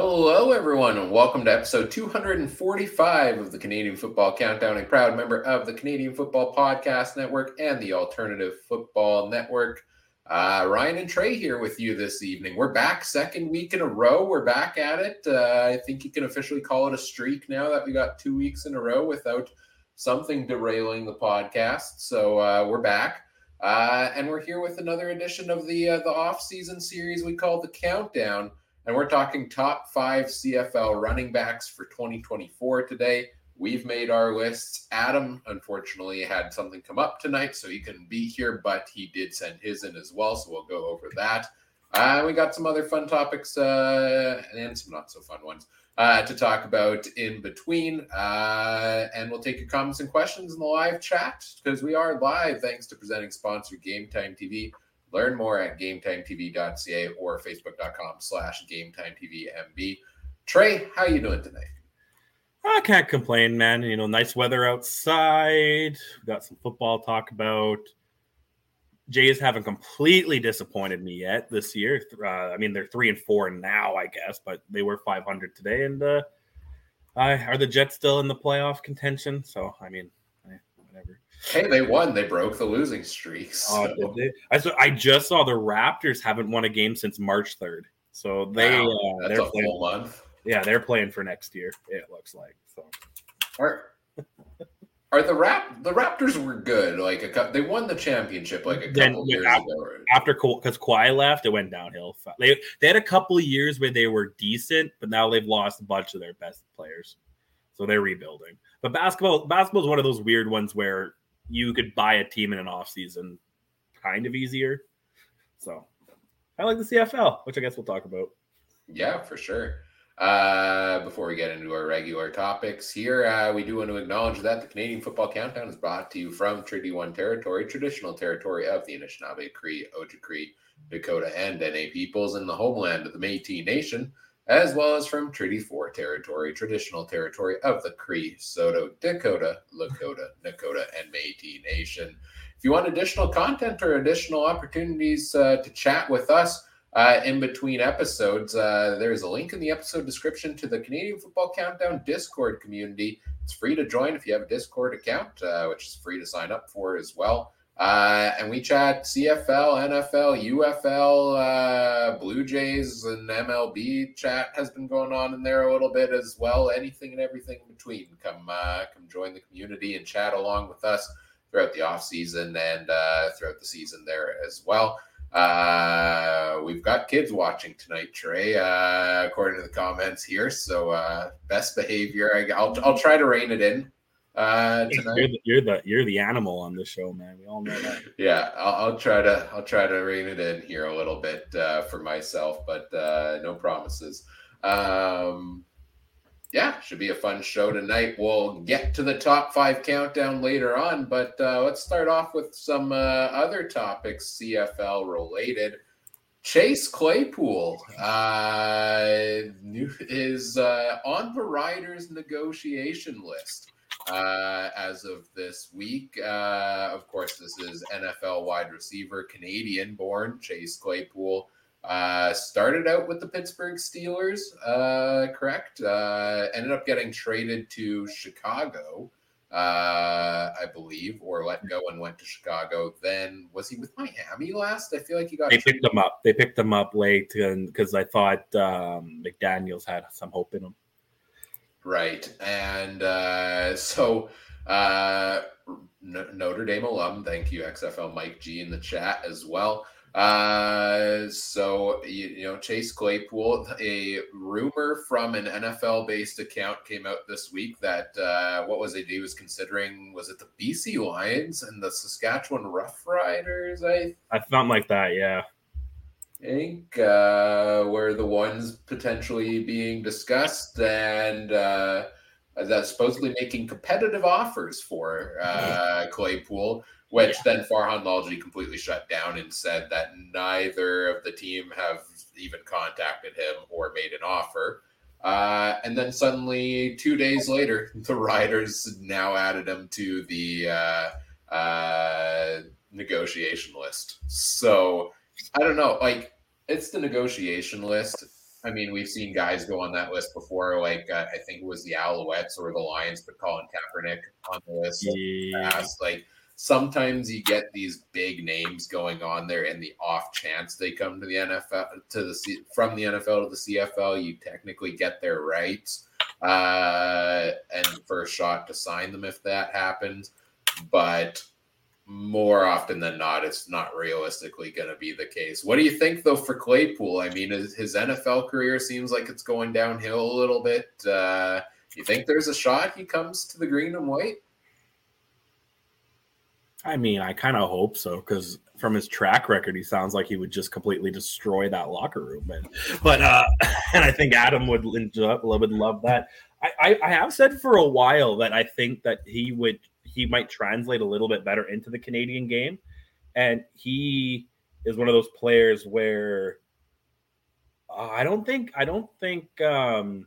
Hello, everyone, and welcome to episode 245 of the Canadian Football Countdown, a proud member of the Canadian Football Podcast Network and the Alternative Football Network. Ryan and Trey here with you this evening. We're back second week in a row. We're back at it. I think you can officially call it a streak now that we got 2 weeks in a row without something derailing the podcast. So we're back. And we're here with another edition of the off-season series we call the Countdown. And we're talking top 5 CFL running backs for 2024 today. We've made our lists. Adam, unfortunately, had something come up tonight, so he couldn't be here, but he did send his in as well, so we'll go over that. We got some other fun topics and some not so fun ones to talk about in between. And we'll take your comments and questions in the live chat because we are live thanks to presenting sponsor Game Time TV. Learn more at GameTimeTV.ca or Facebook.com/GameTimeTVMB. Trey, how you doing tonight? I can't complain, man. You know, nice weather outside. We've got some football to talk about. Jays haven't completely disappointed me yet this year. I mean, they're 3-4 now, I guess, but they were 500 today. And are the Jets still in the playoff contention? So, I mean, whatever. Hey, they won. They broke the losing streak. So. Did they? I just saw the Raptors haven't won a game since March 3rd. So they're a full month. Yeah, they're playing for next year. It looks like so. Are the Raptors were good? Like they won the championship like a couple years ago. After because Kawhi left, it went downhill. They had a couple of years where they were decent, but now they've lost a bunch of their best players, so they're rebuilding. But basketball is one of those weird ones where you could buy a team in an off season kind of easier. So I like the CFL, which I guess we'll talk about. Yeah, for sure. Before we get into our regular topics here, we do want to acknowledge that the Canadian Football Countdown is brought to you from Treaty 1 territory, traditional territory of the Anishinaabe, Cree, Ojibwe, Dakota, and Dene peoples in the homeland of the Métis Nation, as well as from Treaty 4 territory, traditional territory of the Cree, Saulteaux, Dakota, Lakota, Nakota, and Métis Nation. If you want additional content or additional opportunities to chat with us in between episodes, there's a link in the episode description to the Canadian Football Countdown Discord community. It's free to join if you have a Discord account, which is free to sign up for as well. And we chat CFL, NFL, UFL, Blue Jays, and MLB. Chat has been going on in there a little bit as well. Anything and everything in between. Come join the community and chat along with us throughout the off season and throughout the season there as well. We've got kids watching tonight, Trey, according to the comments here. So best behavior. I'll try to rein it in. Tonight. You're the animal on this show, man. We all know that. Yeah, I'll try to rein it in here a little bit for myself, but no promises. Yeah, should be a fun show tonight. We'll get to the top 5 countdown later on, but let's start off with some other topics CFL related. Chase Claypool is on the Riders negotiation list. As of this week. Of course, this is NFL wide receiver, Canadian-born Chase Claypool. Started out with the Pittsburgh Steelers, correct? Ended up getting traded to Chicago, I believe, or let go and went to Chicago. Then, was he with Miami last? I feel like he got picked him up. They picked him up late because I thought McDaniels had some hope in him. Right. And so Notre Dame alum, thank you, XFL Mike G in the chat as well. So, Chase Claypool, a rumor from an NFL-based account came out this week that what was it? He was considering, was it the BC Lions and the Saskatchewan Roughriders? I something like that, yeah. I think were the ones potentially being discussed and that supposedly making competitive offers for Claypool, which then Farhan Lalji completely shut down and said that neither of the team have even contacted him or made an offer. And then suddenly 2 days later, the Riders now added him to the negotiation list. So I don't know, like, it's the negotiation list. I mean, we've seen guys go on that list before, like I think it was the Alouettes or the Lions, but Colin Kaepernick on the list. Yeah. Like sometimes you get these big names going on there, and the off chance they come to the NFL from the NFL to the CFL, you technically get their rights and first shot to sign them if that happens, but more often than not, it's not realistically going to be the case. What do you think, though, for Claypool? I mean, his NFL career seems like it's going downhill a little bit. You think there's a shot he comes to the green and white? I mean, I kind of hope so, because from his track record, he sounds like he would just completely destroy that locker room. But and I think Adam would love that. I have said for a while that I think that he might translate a little bit better into the Canadian game. And he is one of those players where I don't think it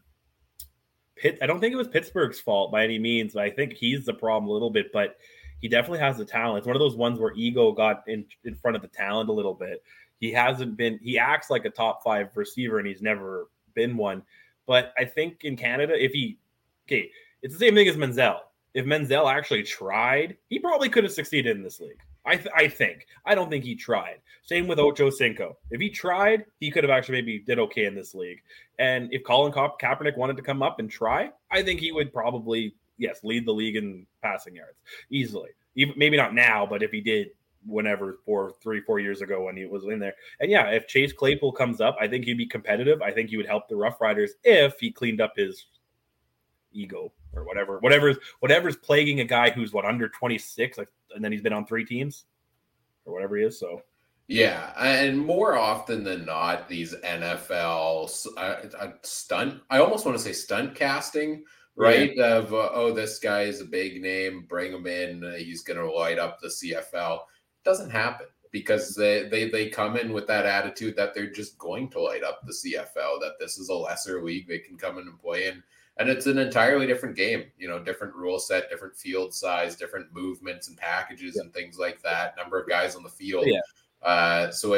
was Pittsburgh's fault by any means. I think he's the problem a little bit, but he definitely has the talent. It's one of those ones where ego got in front of the talent a little bit. He acts like a top 5 receiver, and he's never been one. But I think in Canada, it's the same thing as Menzel. If Menzel actually tried, he probably could have succeeded in this league. I think. I don't think he tried. Same with Ocho Cinco. If he tried, he could have actually maybe did okay in this league. And if Colin Kaepernick wanted to come up and try, I think he would probably, lead the league in passing yards easily. Even, maybe not now, but if he did whenever 4 years ago when he was in there. And if Chase Claypool comes up, I think he'd be competitive. I think he would help the Rough Riders if he cleaned up his ego or whatever's plaguing a guy who's under 26, and then he's been on 3 teams or whatever he is. So yeah, and more often than not, these NFL stunt, I almost want to say stunt casting, right? Yeah. Of this guy is a big name, bring him in, he's going to light up the CFL. It doesn't happen because they come in with that attitude that they're just going to light up the CFL, that this is a lesser league they can come in and play in. And it's an entirely different game, different rule set, different field size, different movements and packages and things like that, number of guys on the field. Yeah. So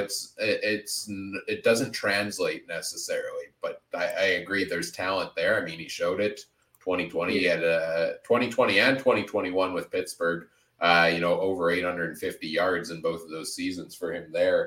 it doesn't translate necessarily, but I agree there's talent there. I mean, he showed it 2020, he had 2020 and 2021 with Pittsburgh, over 850 yards in both of those seasons for him there.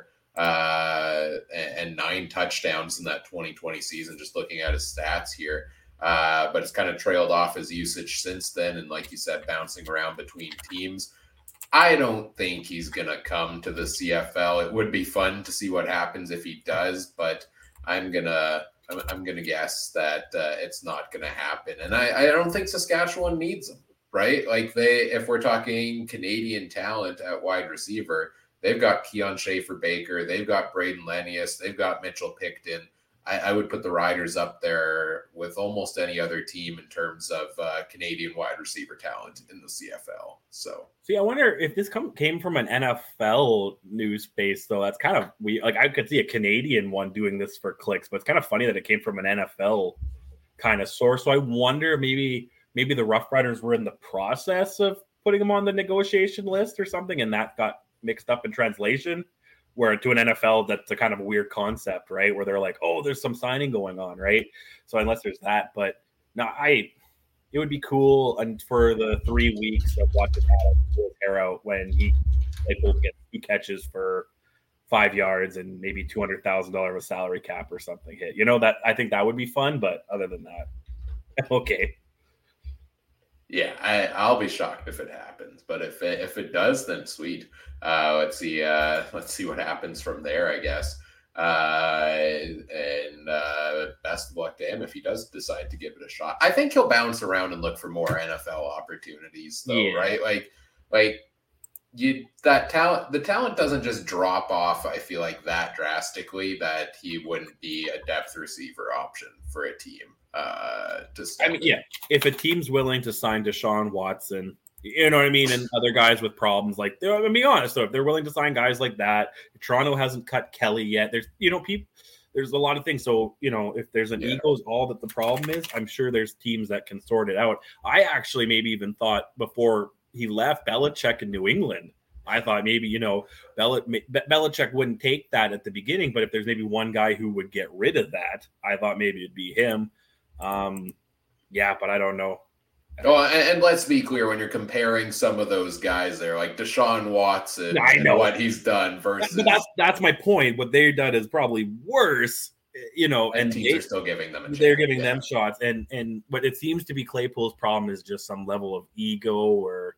And 9 touchdowns in that 2020 season, just looking at his stats here. But it's kind of trailed off his usage since then. And like you said, bouncing around between teams. I don't think he's going to come to the CFL. It would be fun to see what happens if he does, but I'm going to guess that it's not going to happen. And I don't think Saskatchewan needs him, right? Like if we're talking Canadian talent at wide receiver, they've got Keon Schaefer-Baker, they've got Braden Lenius, they've got Mitchell Picton. I would put the Riders up there with almost any other team in terms of Canadian wide receiver talent in the CFL. So, I wonder if this came from an NFL news base, though. That's kind of weird. Like, I could see a Canadian one doing this for clicks, but it's kind of funny that it came from an NFL kind of source. So I wonder maybe the Rough Riders were in the process of putting them on the negotiation list or something, and that got mixed up in translation. Where to an NFL, that's a kind of a weird concept, right? Where they're like, oh, there's some signing going on, right? So unless there's that, but no, it would be cool and for the 3 weeks of watching Adam pull his hair out when he get 2 catches for 5 yards and maybe $200,000 of a salary cap or something hit. That I think that would be fun, but other than that, okay. Yeah, I'll be shocked if it happens, but if it does, then sweet. Let's see what happens from there, I guess. And best of luck to him if he does decide to give it a shot. I think he'll bounce around and look for more NFL opportunities, though, right? Like the talent doesn't just drop off. I feel like that drastically that he wouldn't be a depth receiver option for a team. If a team's willing to sign Deshaun Watson, you know what I mean, and other guys with problems, like I'm gonna be honest though, if they're willing to sign guys like that, Toronto hasn't cut Kelly yet. There's there's a lot of things. So if there's an ego's all that the problem is, I'm sure there's teams that can sort it out. I actually maybe even thought before he left, Belichick in New England I thought maybe, Belichick wouldn't take that at the beginning, but if there's maybe one guy who would get rid of that, I thought maybe it'd be him. But I don't know. Oh, and let's be clear, when you're comparing some of those guys there, like Deshaun Watson, I know what he's done versus... But that's my point. What they've done is probably worse, and teams are still giving them a chance. They're giving them shots. But it seems to be Claypool's problem is just some level of ego or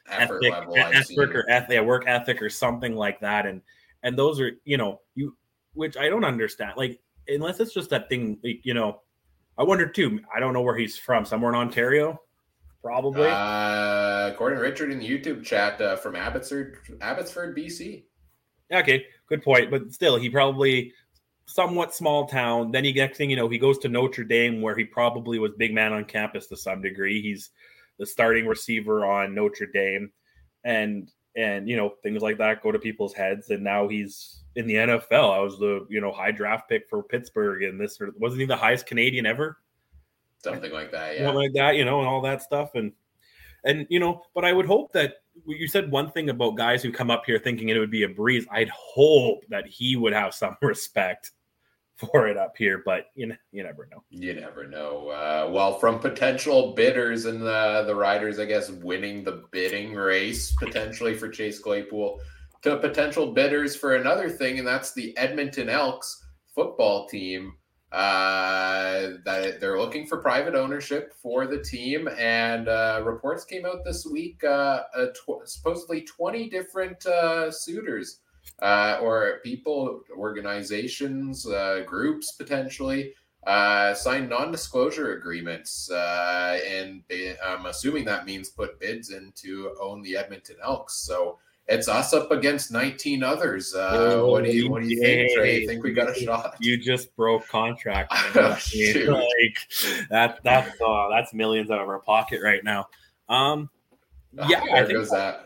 work ethic or something like that. And those are, which I don't understand. Like, unless it's just that thing, I wonder too. I don't know where he's from. Somewhere in Ontario, probably. According to Richard in the YouTube chat, from Abbotsford, BC. Okay, good point. But still, he probably somewhat small town. Then next thing you know, he goes to Notre Dame, where he probably was big man on campus to some degree. He's the starting receiver on Notre Dame, and things like that go to people's heads. And now he's in the NFL. I was the high draft pick for Pittsburgh, and wasn't he the highest Canadian ever? Something like that, yeah. Something like that, and all that stuff, and but I would hope that you said one thing about guys who come up here thinking it would be a breeze. I'd hope that he would have some respect for it up here, but you never know. You never know. Well, from potential bidders and the Riders, I guess, winning the bidding race potentially for Chase Claypool, to potential bidders for another thing, and that's the Edmonton Elks football team. That they're looking for private ownership for the team, and reports came out this week. Supposedly 20 different suitors or people, organizations, groups potentially signed non-disclosure agreements, and I'm assuming that means put bids in to own the Edmonton Elks. So it's us up against 19 others. What do you think, Trey? You think we got a shot? You just broke contract. That's millions out of our pocket right now. There goes that.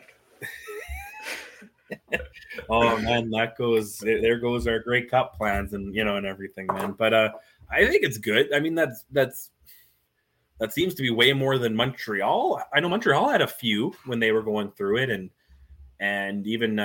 Oh man, there goes our Grey Cup plans and and everything, man. But I think it's good. I mean, that seems to be way more than Montreal. I know Montreal had a few when they were going through it, and even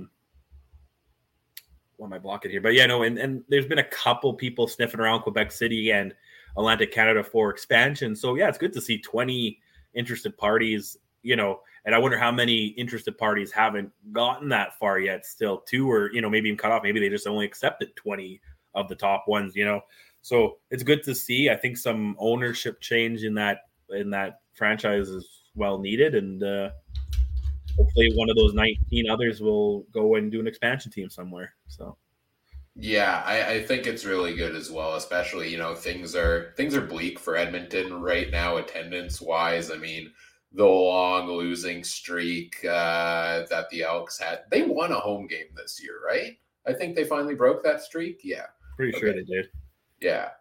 what am I blocking here? But and there's been a couple people sniffing around Quebec City and Atlantic Canada for expansion. So yeah, it's good to see 20 interested parties, and I wonder how many interested parties haven't gotten that far yet. Still 2 or maybe even cut off. Maybe they just only accepted 20 of the top ones, So it's good to see. I think some ownership change in that franchise is well needed, and hopefully one of those 19 others will go and do an expansion team somewhere. So, yeah, I think it's really good as well, especially, things are bleak for Edmonton right now, attendance wise. I mean, the long losing streak that the Elks had, they won a home game this year, right? I think they finally broke that streak. Yeah. Pretty sure they did. Yeah.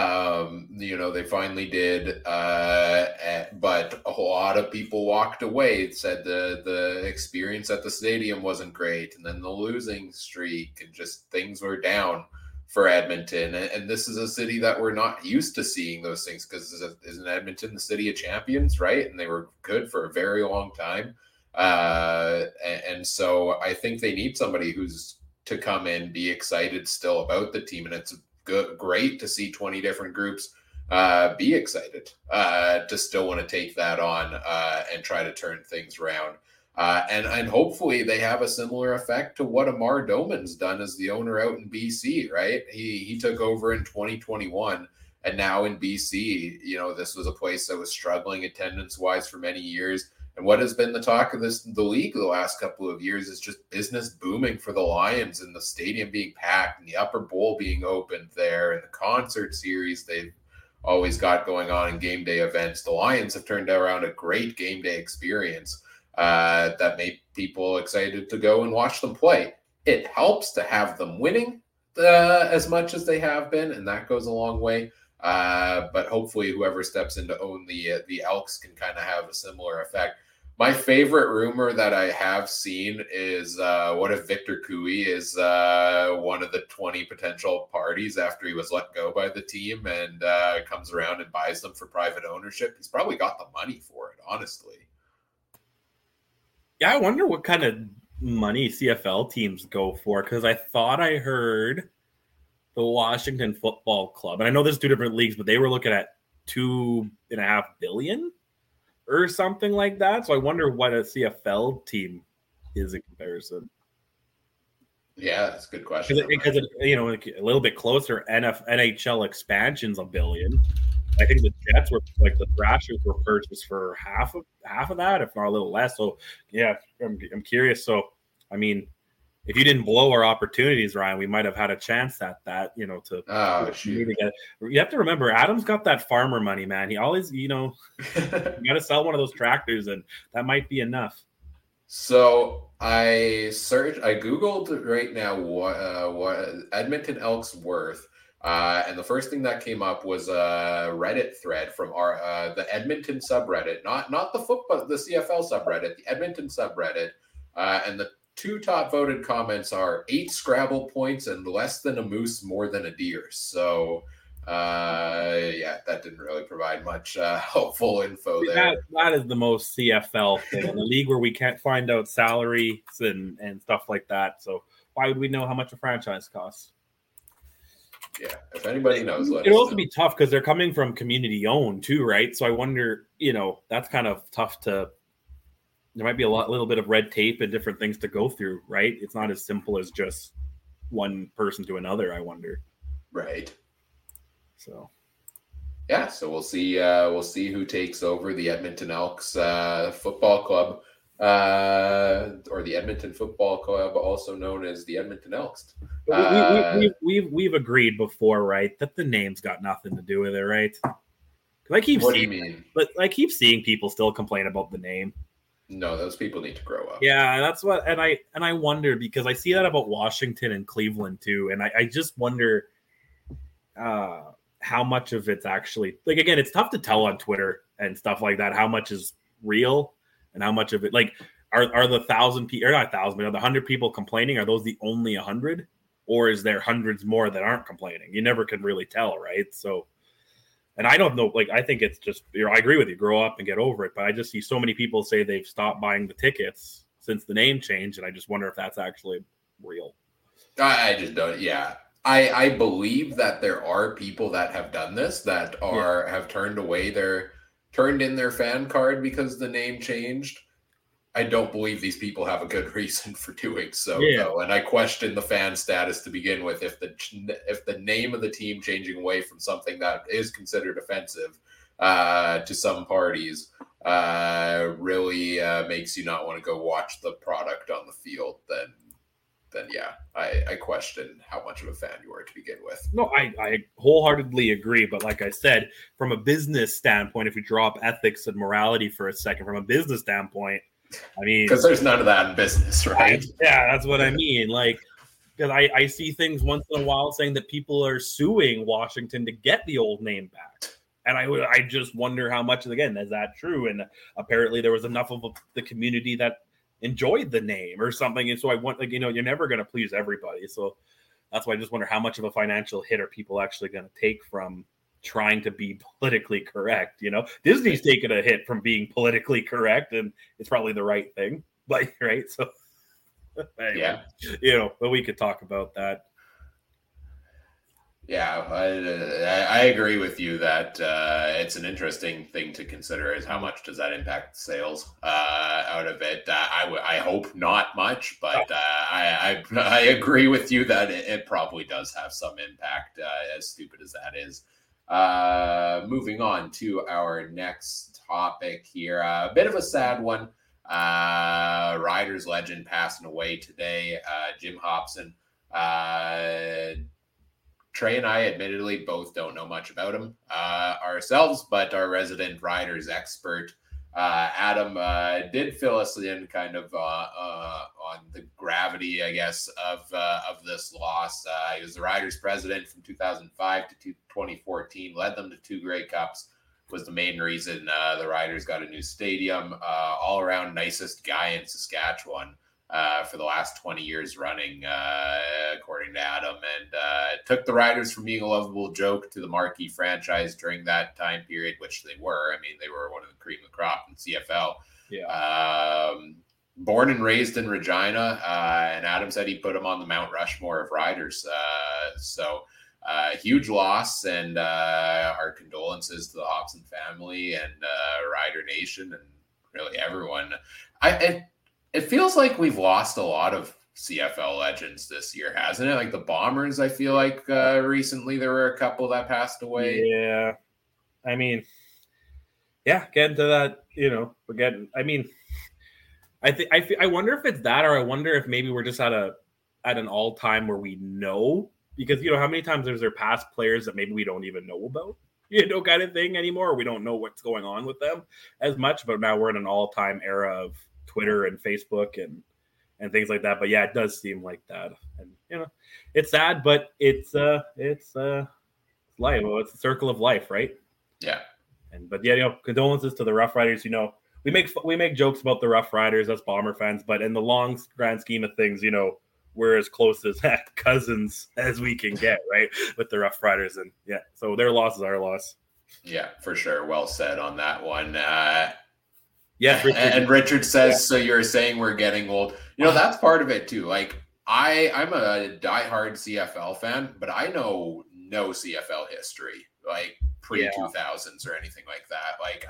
They finally did, but a whole lot of people walked away, said the experience at the stadium wasn't great, and then the losing streak, and just things were down for Edmonton. And this is a city that we're not used to seeing those things, because isn't Edmonton the city of champions, right? And they were good for a very long time. And so I think they need somebody who's to come in, be excited still about the team, and it's great to see 20 different groups be excited to still want to take that on and try to turn things around. And hopefully they have a similar effect to what Amar Doman's done as the owner out in BC, right? He took over in 2021, and now in BC, this was a place that was struggling attendance-wise for many years. And what has been the talk of the league the last couple of years is just business booming for the Lions, and the stadium being packed, and the Upper Bowl being opened there, and the concert series they've always got going on, in game day events. The Lions have turned around a great game day experience that made people excited to go and watch them play. It helps to have them winning as much as they have been, and that goes a long way. But hopefully whoever steps in to own the Elks can kind of have a similar effect. My favorite rumor that I have seen is what if Victor Cooey is one of the 20 potential parties after he was let go by the team, and comes around and buys them for private ownership. He's probably got the money for it, honestly. Yeah, I wonder what kind of money CFL teams go for? Because I thought I heard the Washington Football Club, and I know there's two different leagues, but they were looking at $2.5 billion or something like that. So I wonder what a CFL team is in comparison. Yeah, that's a good question. Because a little bit closer, NHL expansion's $1 billion. I think the Jets were the Thrashers were purchased for half of that, if not a little less. So yeah, I'm curious. So I mean, if you didn't blow our opportunities, Ryan, we might have had a chance at that. Shoot. You have to remember, Adam's got that farmer money, man. He always, you got to sell one of those tractors, and that might be enough. So I Googled right now what Edmonton Elks worth. And the first thing that came up was a Reddit thread from the Edmonton subreddit, not the CFL subreddit, the Edmonton subreddit. And the two top voted comments are 8 Scrabble points and less than a moose, more than a deer. So that didn't really provide much helpful info there. That is the most CFL thing in the league where we can't find out salaries and stuff like that. So why would we know how much a franchise costs? Yeah, if anybody knows, it'll also be tough because they're coming from community owned too, right? So I wonder, that's kind of tough to. There might be a little bit of red tape and different things to go through, right? It's not as simple as just one person to another. I wonder. Right. So. Yeah, so we'll see. We'll see who takes over the Edmonton Elks Football Club, or the Edmonton Football Club, also known as the Edmonton Elks. We've agreed before, right, that the name's got nothing to do with it, right? Because I keep seeing people still complain about the name. No, those people need to grow up. Yeah, that's what, and I wonder, because I see that about Washington and Cleveland too, and I just wonder how much of it's actually, like, again, it's tough to tell on Twitter and stuff like that, how much is real and how much of it, like, are the 1,000 people, or not 1,000, but are the 100 people complaining, are those the only 100, or is there hundreds more that aren't complaining? You never can really tell, right? So, and I don't know, like, I think it's just, I agree with you, grow up and get over it, but I just see so many people say they've stopped buying the tickets since the name change, and I just wonder if that's actually real. I just don't, yeah. I believe that there are people that have done this, that have turned in their fan card because the name changed. I don't believe these people have a good reason for doing so, though. And I question the fan status to begin with. If the name of the team changing away from something that is considered offensive to some parties really makes you not want to go watch the product on the field, then yeah, I question how much of a fan you are to begin with. No, I wholeheartedly agree. But like I said, from a business standpoint, if we drop ethics and morality for a second, from a business standpoint, I mean, because there's none of that in business, right? Yeah, that's what I mean. Like, because I see things once in a while saying that people are suing Washington to get the old name back. And I just wonder how much, again, is that true? And apparently there was enough of the community that enjoyed the name or something. And so I want, like, you're never going to please everybody. So that's why I just wonder how much of a financial hit are people actually going to take from trying to be politically correct. Disney's taken a hit from being politically correct, and it's probably the right thing, like, right? So anyway, but we could talk about that. Yeah, I agree with you that it's an interesting thing to consider, is how much does that impact sales out of it. I hope not much, but I agree with you that it probably does have some impact, as stupid as that is. Moving on to our next topic here, a bit of a sad one. Riders legend passing away today, Jim Hopson. Trey and I admittedly both don't know much about him ourselves, but our resident Riders expert, Adam, did fill us in kind of on the gravity, I guess, of this loss. He was the Riders president from 2005 to 2014, led them to 2 Grey Cups, was the main reason the Riders got a new stadium, all around nicest guy in Saskatchewan for the last 20 years running, according to Adam, and took the Riders from being a lovable joke to the marquee franchise during that time period, which they were. I mean, they were one of the cream of the crop in CFL. Yeah. born and raised in Regina, and Adam said he put him on the Mount Rushmore of riders. So huge loss, and our condolences to the Hobson family and Rider Nation and really everyone. It feels like we've lost a lot of CFL legends this year, hasn't it? Like the Bombers, I feel like recently there were a couple that passed away. Yeah. I mean, yeah, getting to that, I wonder if it's that, or I wonder if maybe we're just at an all-time where we know, because how many times there past players that maybe we don't even know about, kind of thing anymore. We don't know what's going on with them as much, but now we're in an all-time era of Twitter and Facebook and things like that. But yeah, it does seem like that, and it's sad, but it's life. Well, it's the circle of life, right? Yeah. But yeah, condolences to the Rough Riders. We make jokes about the Rough Riders as Bomber fans, but in the long grand scheme of things, we're as close as cousins as we can get, right, with the Rough Riders. And yeah, so their loss is our loss. Yeah, for sure. Well said on that one. Yes, Richard. And Richard says, so you're saying we're getting old. That's part of it too. Like I'm a diehard CFL fan, but I know no CFL history, like pre-2000s or anything like that. Like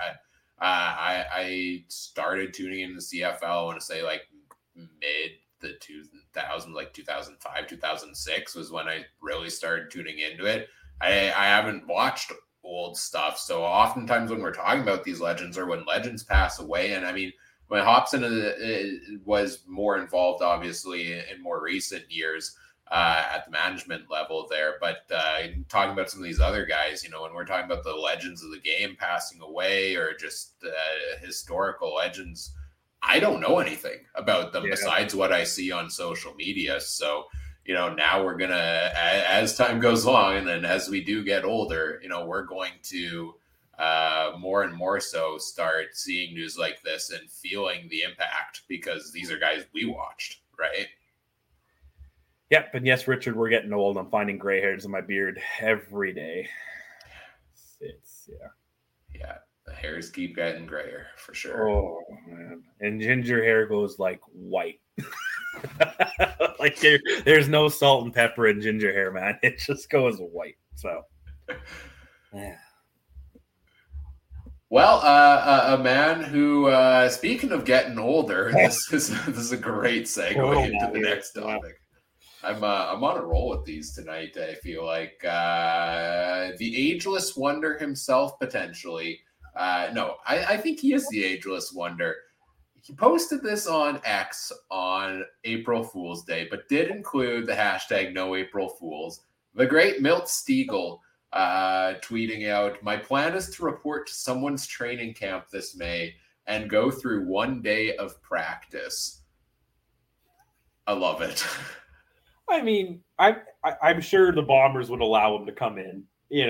I started tuning into CFL, I want to say like mid the 2000s, like 2005, 2006 was when I really started tuning into it. I haven't watched old stuff. So oftentimes when we're talking about these legends or when legends pass away, and I mean, when Hobson was more involved, obviously, in more recent years at the management level there. But talking about some of these other guys, when we're talking about the legends of the game passing away or just historical legends, I don't know anything about them besides what I see on social media. So, now we're going to, as time goes on and as we do get older, we're going to more and more so start seeing news like this and feeling the impact because these are guys we watched, right? Yep. And yes, Richard, we're getting old. I'm finding gray hairs in my beard every day. Yeah. The hairs keep getting grayer for sure. Oh man. And ginger hair goes like white. Like there's no salt and pepper in ginger hair, man. It just goes white. So yeah. Well, a man who, speaking of getting older, this is a great segue into the next topic. I'm on a roll with these tonight. I feel like the ageless wonder himself, potentially. No, I think he is the ageless wonder. He posted this on X on April Fool's Day, but did include the hashtag No April Fools. The great Milt Stegall tweeting out, "My plan is to report to someone's training camp this May and go through one day of practice." I love it. I mean, I'm sure the Bombers would allow him to come in,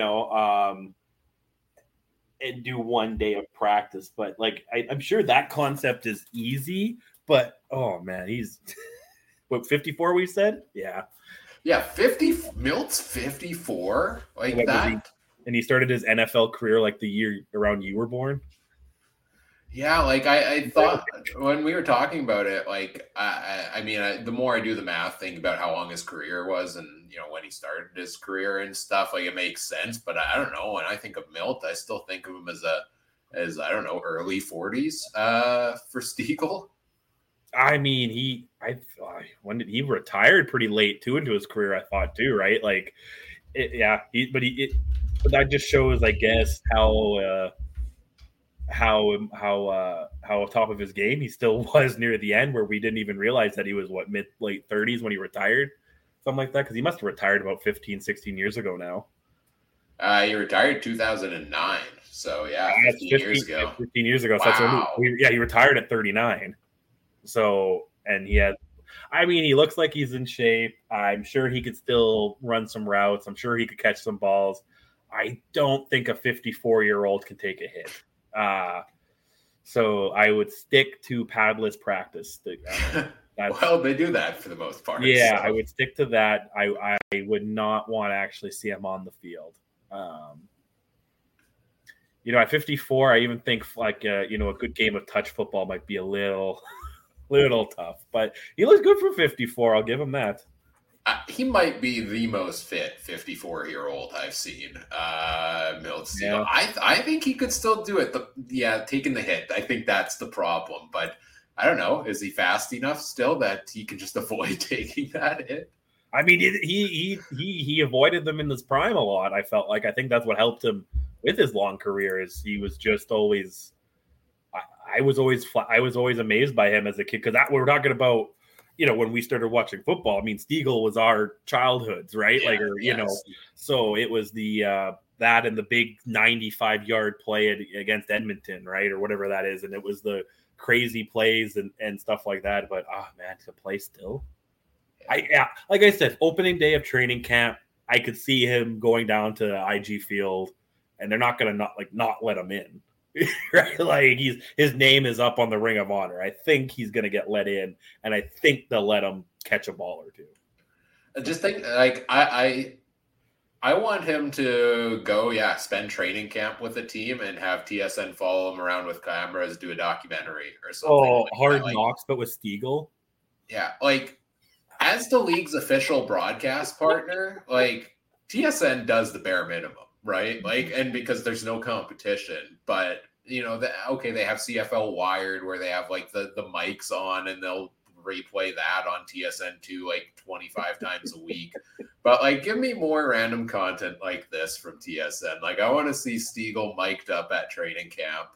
and do one day of practice. But like, I'm sure that concept is easy. But oh man, he's what 54? We said, yeah. 50. Milt's 54, like that. And he started his NFL career like the year around you were born. Yeah, like I thought when we were talking about it, like I mean, the more I do the math, think about how long his career was, and when he started his career and stuff, like it makes sense. But I don't know. When I think of Milt, I still think of him as I don't know, early 40s for Stegall. I mean, when did he retired pretty late too into his career? I thought too, right? Like, but that just shows, I guess, how top of his game he still was near the end, where we didn't even realize that he was late 30s when he retired, something like that, because he must have retired about 15-16 years ago now. He retired 2009, so 15 years ago. 15 years ago. Wow. So he retired at 39. So, and he looks like he's in shape. I'm sure he could still run some routes. I'm sure he could catch some balls. I don't think a 54-year-old can take a hit. So I would stick to padless practice. Well, they do that for the most part. Yeah, so. I would stick to that. I would not want to actually see him on the field. At 54, I even think like a good game of touch football might be a little Little tough, but he looks good for 54. I'll give him that. He might be the most fit 54-year-old I've seen. Milt Stegall. Yeah. I think he could still do it. Taking the hit. I think that's the problem. But I don't know. Is he fast enough still that he can just avoid taking that hit? I mean, he avoided them in his prime a lot. I felt like I think that's what helped him with his long career. Is he was just always. I was always amazed by him as a kid because we're talking about. When we started watching football, I mean, Stegall was our childhoods, right? So it was the that and the big 95-yard play against Edmonton, right, or whatever that is, and it was the crazy plays and stuff like that. But man, to play still, like I said, opening day of training camp, I could see him going down to IG Field, and they're not going to not let him in. Right, like his name is up on the Ring of Honor. I think he's going to get let in, and I think they'll let him catch a ball or two. I just think I want him to go, spend training camp with the team and have TSN follow him around with cameras, do a documentary or something. Oh, Hard Knocks, but with Stegall. Yeah, as the league's official broadcast partner, TSN does the bare minimum. Right. And because there's no competition, but they have CFL Wired where they have the mics on and they'll replay that on TSN2 25 times a week. But give me more random content like this from TSN. I want to see Stegall mic'd up at training camp.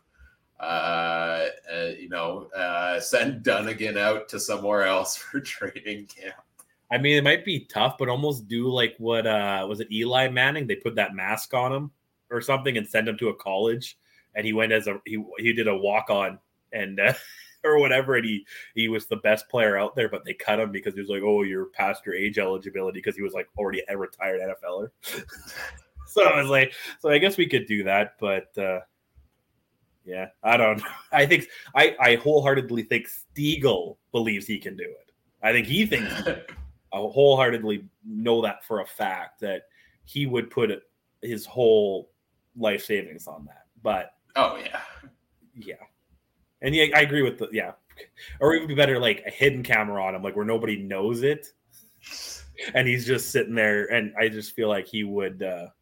Send Dunnigan out to somewhere else for training camp. I mean, it might be tough, but almost do what was it, Eli Manning? They put that mask on him or something and send him to a college, and he went as he did a walk on and or whatever, and he was the best player out there, but they cut him because he was like, oh, you're past your age eligibility because he was already a retired NFLer. So I was so I guess we could do that, but yeah, I don't know. I think I wholeheartedly think Stegall believes he can do it. I think he thinks. I wholeheartedly know that for a fact that he would put his whole life savings on that. But yeah, and I agree with or even be better a hidden camera on him, where nobody knows it, and he's just sitting there. And I just feel like he would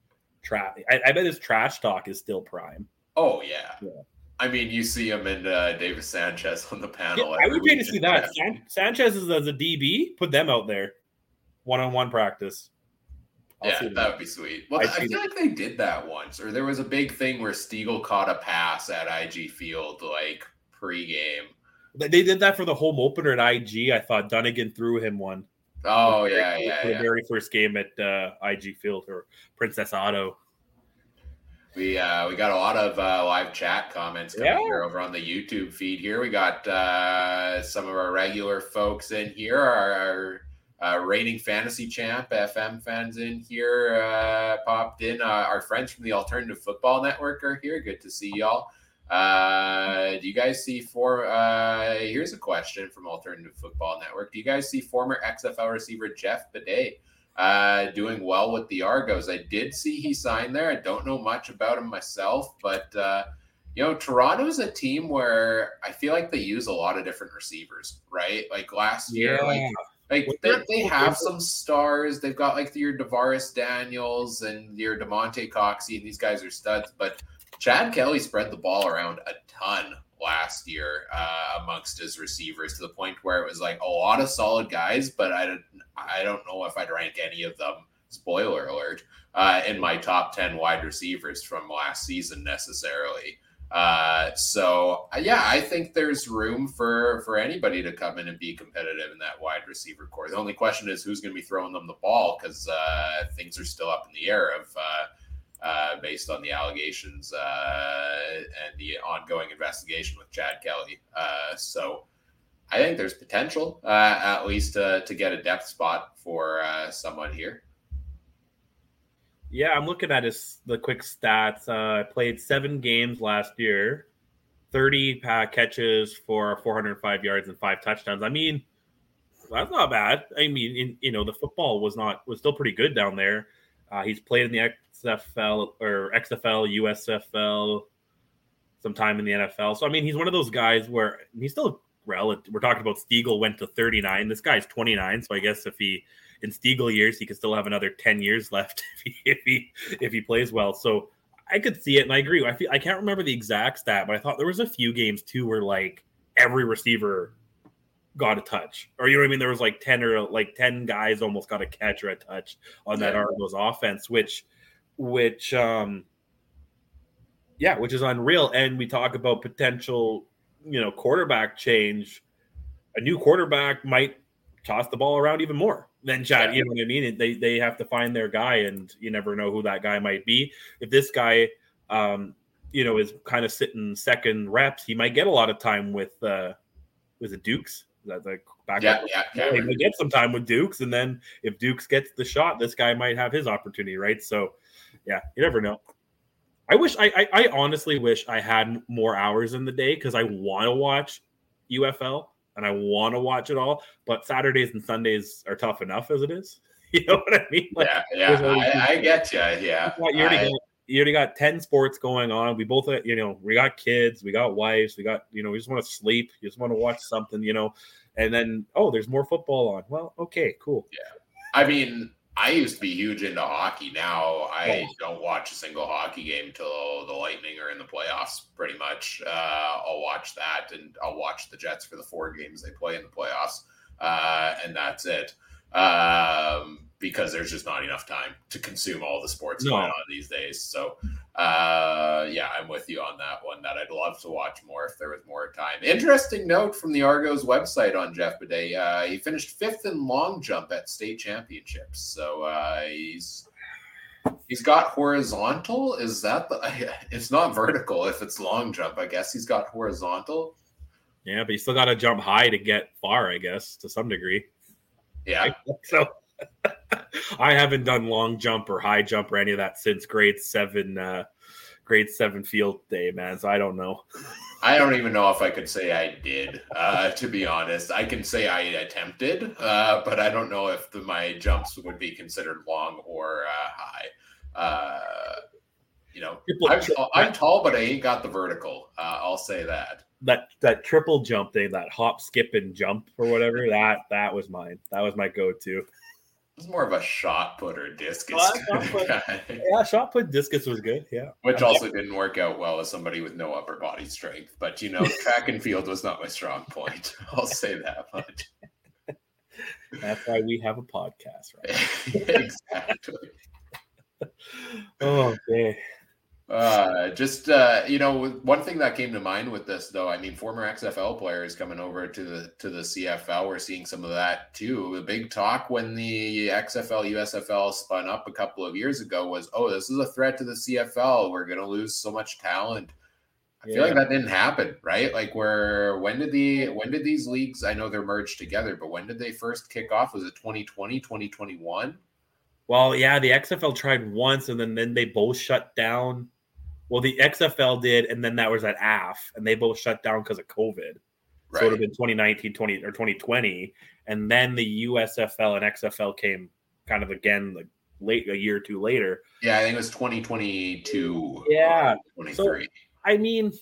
I bet his trash talk is still prime. Oh yeah. I mean, you see him and Davis Sanchez on the panel. I would pay to see that. Sanchez is as a DB. Put them out there. One-on-one practice. That would be sweet. Well, I feel like they did that once, or there was a big thing where Stegall caught a pass at IG Field pregame. They did that for the home opener at IG. I thought Dunnigan threw him one. Oh, for the very first game at IG Field or Princess Auto. We got a lot of live chat comments coming here over on the YouTube feed here. We got some of our regular folks in here, our reigning fantasy champ FM fans in here popped in. Our friends from the Alternative Football Network are here. Good to see y'all. Do you guys see here's a question from Alternative Football Network. Do you guys see former XFL receiver Jeff Bidet doing well with the Argos? I did see he signed there. I don't know much about him myself, but Toronto's a team where I feel like they use a lot of different receivers, right? Last year, they have some stars. They've got your DeVaris Daniels and your DeMonte Coxey, and these guys are studs. But Chad Kelly spread the ball around a ton last year amongst his receivers to the point where it was a lot of solid guys, but I don't know if I'd rank any of them, spoiler alert, in my top 10 wide receivers from last season necessarily. I think there's room for anybody to come in and be competitive in that wide receiver core. The only question is who's going to be throwing them the ball, because things are still up in the air based on the allegations and the ongoing investigation with Chad Kelly. So I think there's potential at least to get a depth spot for someone here. Yeah, I'm looking at the quick stats. I played 7 games last year, 30 catches for 405 yards and 5 touchdowns. I mean, that's not bad. I mean, the football was still pretty good down there. He's played in the XFL, USFL, some time in the NFL. So I mean, he's one of those guys where he's still we're talking about Stiegel went to 39. This guy's 29, so I guess if he in Stiegel years, he could still have another 10 years left if he plays well. So I could see it, and I agree. I can't remember the exact stat, but I thought there was a few games too where like every receiver got a touch, or you know what I mean. There was like 10 guys almost got a catch or a touch on that Argos offense, which is unreal. And we talk about potential, quarterback change. A new quarterback might toss the ball around even more than Chad. You know what I mean? They have to find their guy, and you never know who that guy might be. If this guy, is kind of sitting second reps, he might get a lot of time with was it Dukes? Is that the backup? Yeah. He might get some time with Dukes, and then if Dukes gets the shot, this guy might have his opportunity, right? So, yeah, you never know. I honestly wish I had more hours in the day because I want to watch UFL and I want to watch it all. But Saturdays and Sundays are tough enough as it is. You know what I mean? Like, I get you. Yeah. You already got 10 sports going on. We both, we got kids, we got wives, we got, we just want to sleep. You just want to watch something, and then, there's more football on. Well, okay, cool. Yeah. I mean, I used to be huge into hockey. Now I don't watch a single hockey game until the Lightning are in the playoffs, pretty much. I'll watch that, and I'll watch the Jets for the 4 games they play in the playoffs. And that's it. Because there's just not enough time to consume all the sports going on these days. So, I'm with you on that one, that I'd love to watch more if there was more time. Interesting note from the Argos website on Jeff Bidet. He finished 5th in long jump at state championships. So he's got horizontal. Is that it's not vertical if it's long jump. I guess he's got horizontal. Yeah, but you still got to jump high to get far, I guess, to some degree. Yeah. So I haven't done long jump or high jump or any of that since grade 7 field day, man. So I don't know. I don't even know if I could say I did, to be honest. I can say I attempted, but I don't know if my jumps would be considered long or high. I'm tall, but I ain't got the vertical. I'll say that. That triple jump thing, that hop, skip, and jump or whatever, that was mine. That was my go-to. It's more of a shot put or discus. Yeah, shot put discus was good. Yeah, which also didn't work out well as somebody with no upper body strength. But track and field was not my strong point. I'll say that much. That's why we have a podcast, right? Exactly. Oh, okay. One thing that came to mind with this, though, I mean, former XFL players coming over to the CFL, we're seeing some of that too. The big talk when the XFL, USFL spun up a couple of years ago was, this is a threat to the CFL. We're going to lose so much talent. I feel like that didn't happen, right? Like when did these leagues, I know they're merged together, but when did they first kick off? Was it 2020, 2021? Well, yeah, the XFL tried once and then they both shut down. Well, the XFL did, and then that was at AF, and they both shut down because of COVID. Right. So it would have been 2019, 2020, and then the USFL and XFL came kind of again like late a year or two later. Yeah, I think it was 2022. Yeah, 23. So, I mean,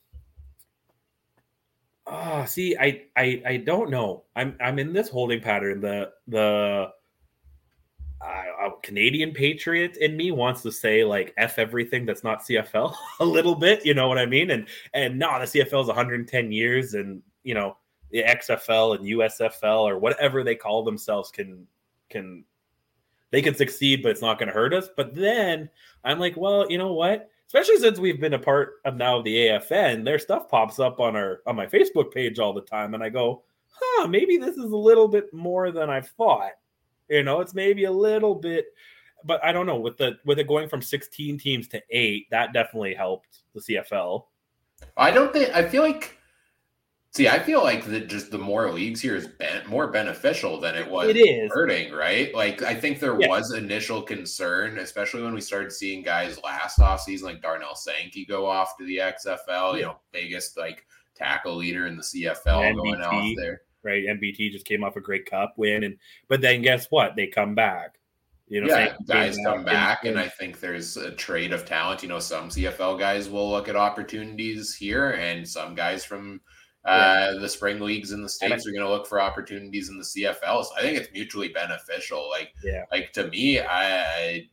I don't know. I'm in this holding pattern. The Canadian patriot in me wants to say like F everything that's not CFL a little bit, you know what I mean? And no, the CFL is 110 years and the XFL and USFL or whatever they call themselves can succeed, but it's not going to hurt us. But then I'm like, well, you know what? Especially since we've been a part of now the AFN, their stuff pops up on my Facebook page all the time. And I go, maybe this is a little bit more than I thought. It's maybe a little bit, but I don't know. With it going from 16 teams to 8, that definitely helped the CFL. I feel like just the more leagues here is more beneficial than it was hurting, right? Like I think there was initial concern, especially when we started seeing guys last offseason like Darnell Sankey go off to the XFL, biggest like tackle leader in the CFL going off there. Right, MBT just came off a Grey Cup win, but then guess what? They come back. Guys come back, and I think there's a trade of talent. Some CFL guys will look at opportunities here, and some guys from The spring leagues in the States are going to look for opportunities in the CFL. So I think it's mutually beneficial. Like to me, I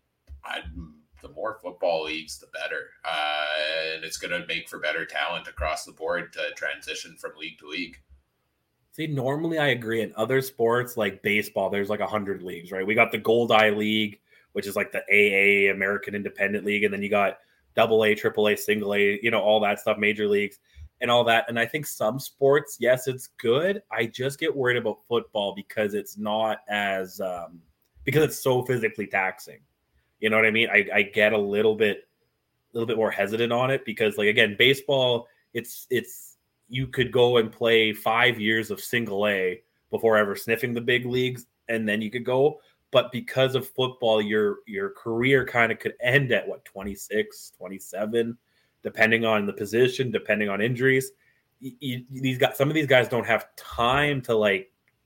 the more football leagues, the better. And it's going to make for better talent across the board to transition from league to league. See, normally I agree. In other sports like baseball, there's like 100 leagues, right? We got the Gold-Eye League, which is like the AA, American Independent League. And then you got AA, AAA, Single A, all that stuff, major leagues and all that. And I think some sports, yes, it's good. I just get worried about football because it's not as because it's so physically taxing. You know what I mean? I get a little bit more hesitant on it because, like, again, baseball, it's you could go and play 5 years of Single A before ever sniffing the big leagues, and then you could go. But because of football, your career kind of could end at 26, 27, depending on the position, depending on injuries. Some of these guys don't have time to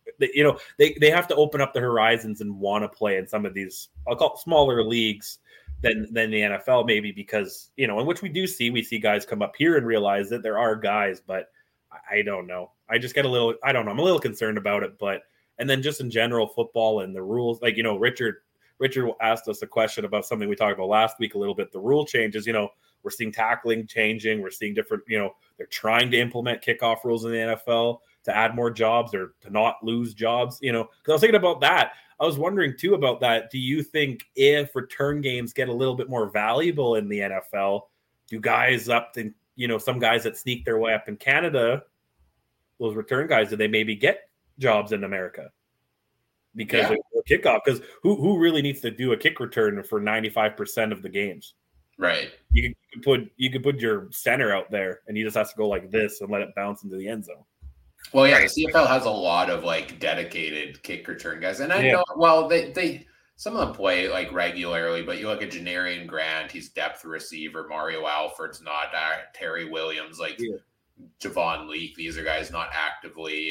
they have to open up the horizons and want to play in some of these, I'll call it, smaller leagues than the NFL, maybe because, in which we see guys come up here and realize that there are guys, but I don't know. I just get I'm a little concerned about it, and then just in general, football and the rules, Richard asked us a question about something we talked about last week a little bit, the rule changes, we're seeing tackling changing. We're seeing different, they're trying to implement kickoff rules in the NFL to add more jobs or to not lose jobs, because I was thinking about that. I was wondering too about that. Do you think if return games get a little bit more valuable in the NFL, do guys up to, some guys that sneak their way up in Canada, those return guys, do they maybe get jobs in America? Because of kickoff, because who really needs to do a kick return for 95% of the games? Right. You could put your center out there and he just has to go like this and let it bounce into the end zone. Well, yeah, the CFL has a lot of dedicated kick return guys, and I know. Well, they some of them play regularly, but you look at Janarian Grant, he's depth receiver. Mario Alford's not. Terry Williams, Javon Leake, these are guys not actively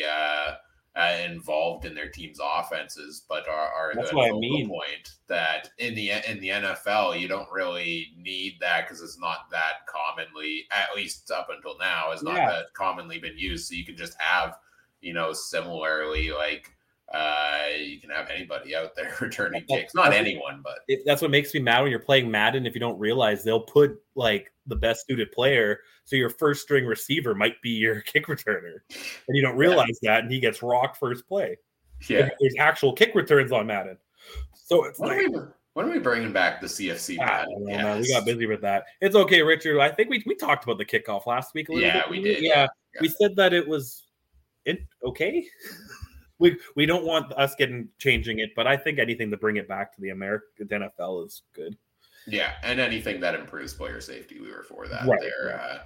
involved in their team's offenses, but are that's the point that in the NFL you don't really need that because it's not that commonly, at least up until now, is not that commonly been used. So you can just have, similarly you can have anybody out there returning kicks. Not anyone, but that's what makes me mad when you're playing Madden. If you don't realize, they'll put the best suited player, so your first string receiver might be your kick returner, and you don't realize that, and he gets rocked first play. Yeah, there's actual kick returns on Madden. So it's when are we bringing back the CFC? Man, we got busy with that. It's okay, Richard. I think we talked about the kickoff last week a little bit. We did. Yeah, we said that it was okay. We don't want us changing it, but I think anything to bring it back to the American NFL is good. Yeah, and anything that improves player safety, we were for that right. there.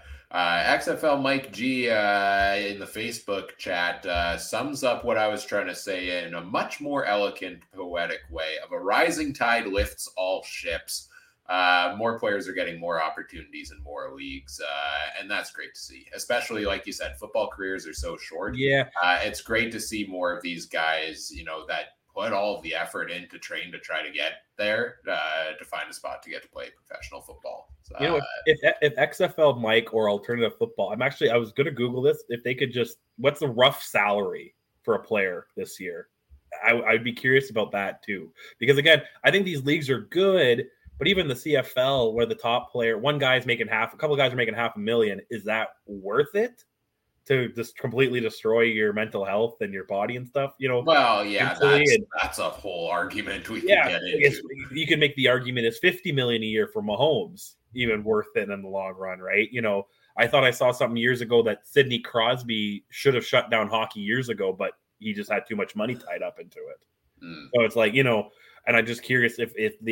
XFL Mike G in the Facebook chat sums up what I was trying to say in a much more elegant, poetic way of a rising tide lifts all ships. More players are getting more opportunities in more leagues, and that's great to see. Especially, like you said, football careers are so short. Yeah, it's great to see more of these guys, that put all of the effort in to train to try to get there, to find a spot to get to play professional football. So, if XFL Mike or alternative football, I was going to Google this. If they could what's the rough salary for a player this year? I'd be curious about that too, because again, I think these leagues are good. But even the CFL, where the top player, one guy's making a couple of guys are making $500,000, is that worth it to just completely destroy your mental health and your body and stuff? Well, yeah, that's a whole argument we can get into. You can make the argument is $50 million a year for Mahomes even worth it in the long run, right? I thought I saw something years ago that Sidney Crosby should have shut down hockey years ago, but he just had too much money tied up into it. So it's and I'm just curious if the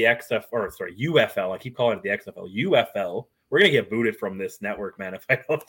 UFL, I keep calling it the XFL, UFL, we're going to get booted from this network, man, if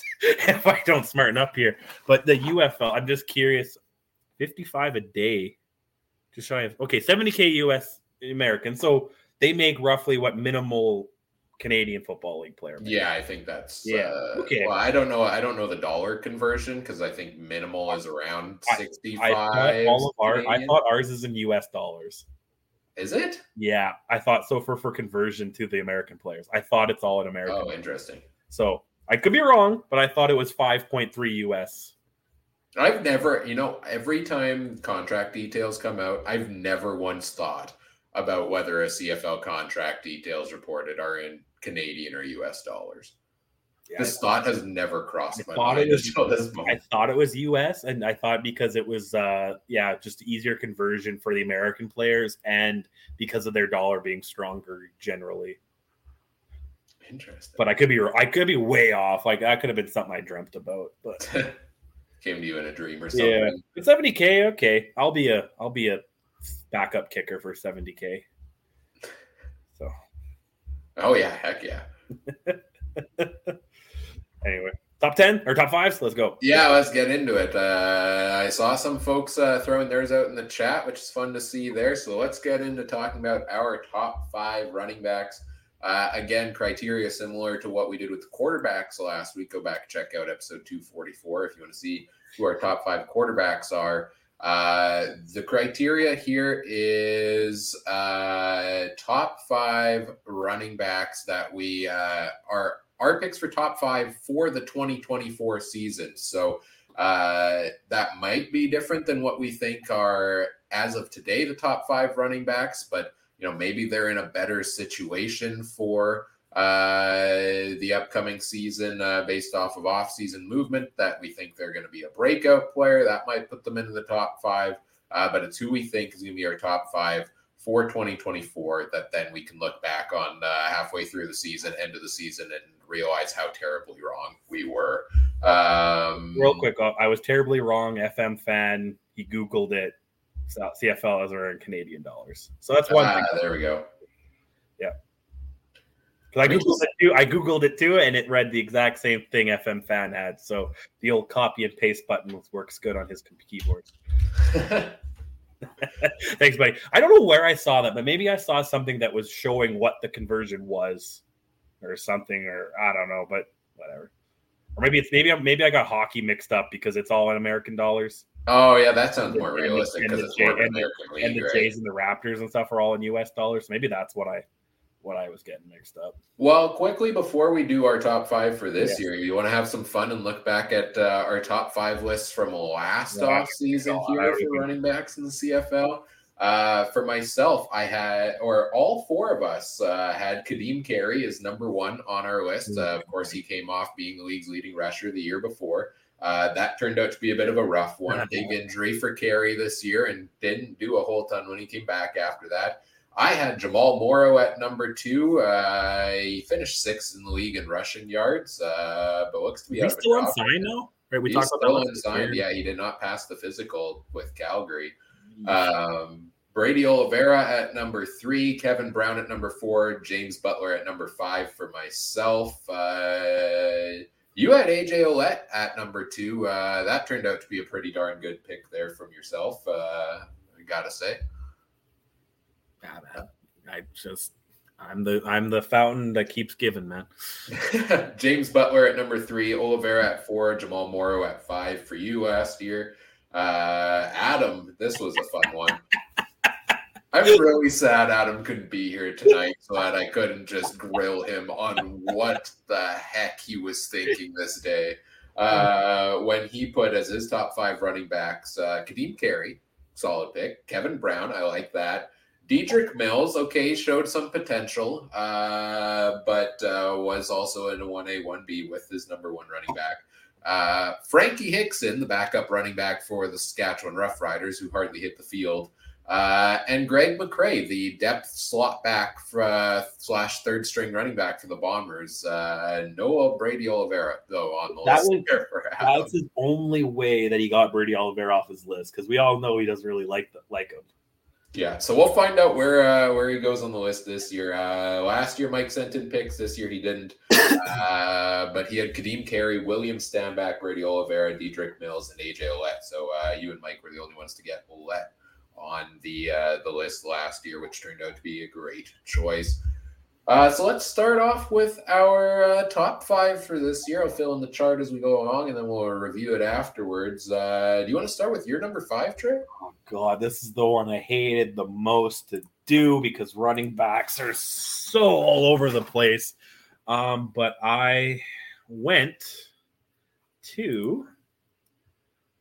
I don't smarten up here. But the UFL, I'm just curious, 55 a day, just shy of, $70K US American. So they make roughly what minimal Canadian Football League player makes. Yeah, I think that's, okay. Well, I don't know the dollar conversion because I think minimal is around 65. I thought ours is in US dollars. Is it? Yeah, I thought so for conversion to the American players. I thought it's all in American. Oh, interesting. So I could be wrong, but I thought it was 5.3 US I've never, every time contract details come out, I've never once thought about whether a CFL contract details reported are in Canadian or US dollars. Yeah, This thought has never I crossed my thought it mind was until this I moment. thought it was US, and I thought because it was just easier conversion for the American players and because of their dollar being stronger generally. Interesting. But I could be way off. Like that could have been something I dreamt about. But came to you in a dream or something. yeah, but $70K, okay. I'll be a backup kicker for $70K. So oh yeah, heck yeah. Anyway, top 10 or top 5s, let's go. Yeah, let's get into it. I saw some folks throwing theirs out in the chat, which is fun to see there. So let's get into talking about our top 5 running backs. Again, criteria similar to what we did with the quarterbacks last week. Go back and check out episode 244 if you want to see who our top 5 quarterbacks are. The criteria here is top 5 running backs that we are our picks for top 5 for the 2024 season. So that might be different than what we think are, as of today, the top 5 running backs, but maybe they're in a better situation for the upcoming season based off of off-season movement that we think they're going to be a breakout player. That might put them into the top 5, but it's who we think is going to be our top 5 for 2024 that then we can look back on halfway through the season, end of the season, and realize how terribly wrong we were. Real quick, I was terribly wrong. FM fan, he Googled it. CFL as are in Canadian dollars. So that's one thing. There we go. Yeah. Because I Googled it too, and it read the exact same thing FM fan had. So the old copy and paste button works good on his keyboard. Thanks, buddy. I don't know where I saw that, but maybe I saw something that was showing what the conversion was or something, or I don't know, but whatever. Or maybe I got hockey mixed up because it's all in American dollars. Oh yeah, that sounds more realistic because it's more American league, and the Jays and the Raptors and stuff are all in US dollars. So maybe that's what I was getting mixed up. Well, quickly before we do our top 5 for this year, you want to have some fun and look back at our top 5 lists from last off season here for running backs in the CFL. For myself, I had, or all 4 of us had Kadeem Carey as number 1 on our list. Of course, he came off being the league's leading rusher the year before. That turned out to be a bit of a rough one. Big injury for Carey this year and didn't do a whole ton when he came back after that. I had Jamal Morrow at number 2. He finished 6th in the league in rushing yards, but looks to be He's still unsigned now? Right, He's still unsigned. Yeah, he did not pass the physical with Calgary. Brady Oliveira at number 3, Kevin Brown at number 4, James Butler at number 5 for myself. You had AJ Ouellette at number 2. That turned out to be a pretty darn good pick there from yourself, I gotta say. I'm the fountain that keeps giving, man. James Butler at number 3, Oliveira at 4, Jamal Morrow at 5 for you last year. Adam, this was a fun one. I'm really sad Adam couldn't be here tonight so that I couldn't just grill him on what the heck he was thinking this day. When he put as his top 5 running backs, Kadeem Carey, solid pick. Kevin Brown, I like that. Dedrick Mills, okay, showed some potential, but was also in a 1A, 1B with his number 1 running back. Frankie Hickson, the backup running back for the Saskatchewan Roughriders, who hardly hit the field. And Greg McCray, the depth slot back slash third string running back for the Bombers. Noah Brady Oliveira, though, on the list. That's his only way that he got Brady Oliveira off his list, because we all know he doesn't really like him. Yeah, so we'll find out where he goes on the list this year. Last year, Mike sent in picks. This year, he didn't. But he had Kadeem Carey, William Stanback, Brady Oliveira, Dedrick Mills, and AJ Ouellette. So you and Mike were the only ones to get Ouellette on the list last year, which turned out to be a great choice. So let's start off with our top 5 for this year. I'll fill in the chart as we go along, and then we'll review it afterwards. Do you want to start with your number 5, Trey? Oh, God, this is the one I hated the most to do because running backs are so all over the place. But I went to the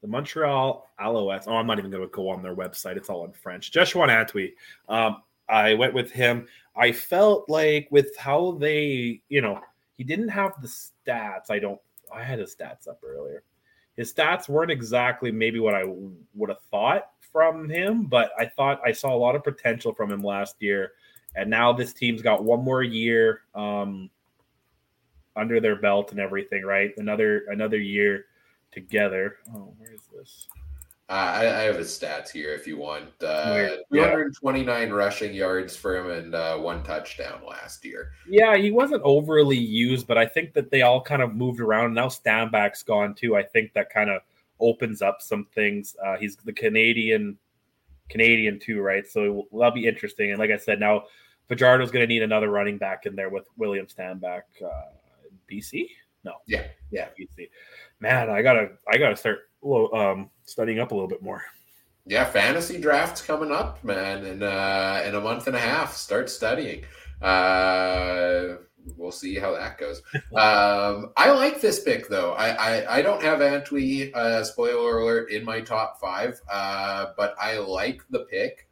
the Montreal Alouettes. Oh, I'm not even going to go on their website. It's all in French. Joshua Antwi. I went with him. I felt like with how they, he didn't have the stats. I had his stats up earlier. His stats weren't exactly maybe what I would have thought from him, but I thought I saw a lot of potential from him last year. And now this team's got one more year under their belt and everything, right? Another year together. Oh, where is this? I have his stats here if you want. 229 rushing yards for him and 1 touchdown last year. Yeah, he wasn't overly used, but I think that they all kind of moved around. Now Stanback's gone too. I think that kind of opens up some things. He's the Canadian too, right? So that'll be interesting. And like I said, now Fajardo's going to need another running back in there with William Stanback. BC? No. Yeah, BC. Man, I gotta start studying up a little bit more. Yeah, fantasy draft's coming up, man, in a month and a half. Start studying. We'll see how that goes. I like this pick though. I don't have Antwi, spoiler alert, in my top 5, but I like the pick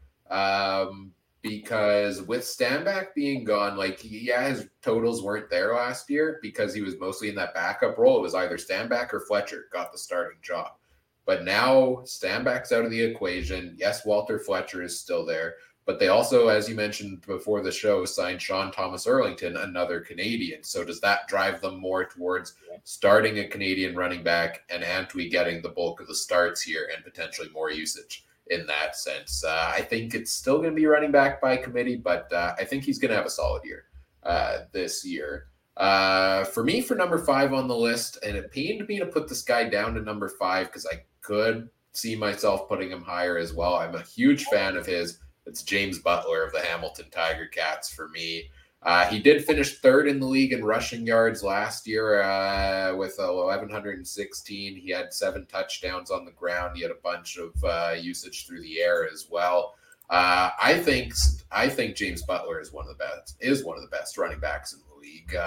because with Stanback being gone, his totals weren't there last year because he was mostly in that backup role. It was either Stanback or Fletcher got the starting job. But now Stanback's out of the equation. Yes, Walter Fletcher is still there. But they also, as you mentioned before the show, signed Sean Thomas Erlington, another Canadian. So does that drive them more towards starting a Canadian running back and Antwi getting the bulk of the starts here and potentially more usage in that sense? I think it's still going to be running back by committee, but I think he's going to have a solid year this year. For me, for number 5 on the list, and it pained me to put this guy down to number 5 because I could see myself putting him higher as well. I'm a huge fan of his. It's James Butler of the Hamilton Tiger Cats for me. He did finish 3rd in the league in rushing yards last year with 1,116. He had 7 touchdowns on the ground. He had a bunch of usage through the air as well. I think James Butler is one of the best running backs in the league.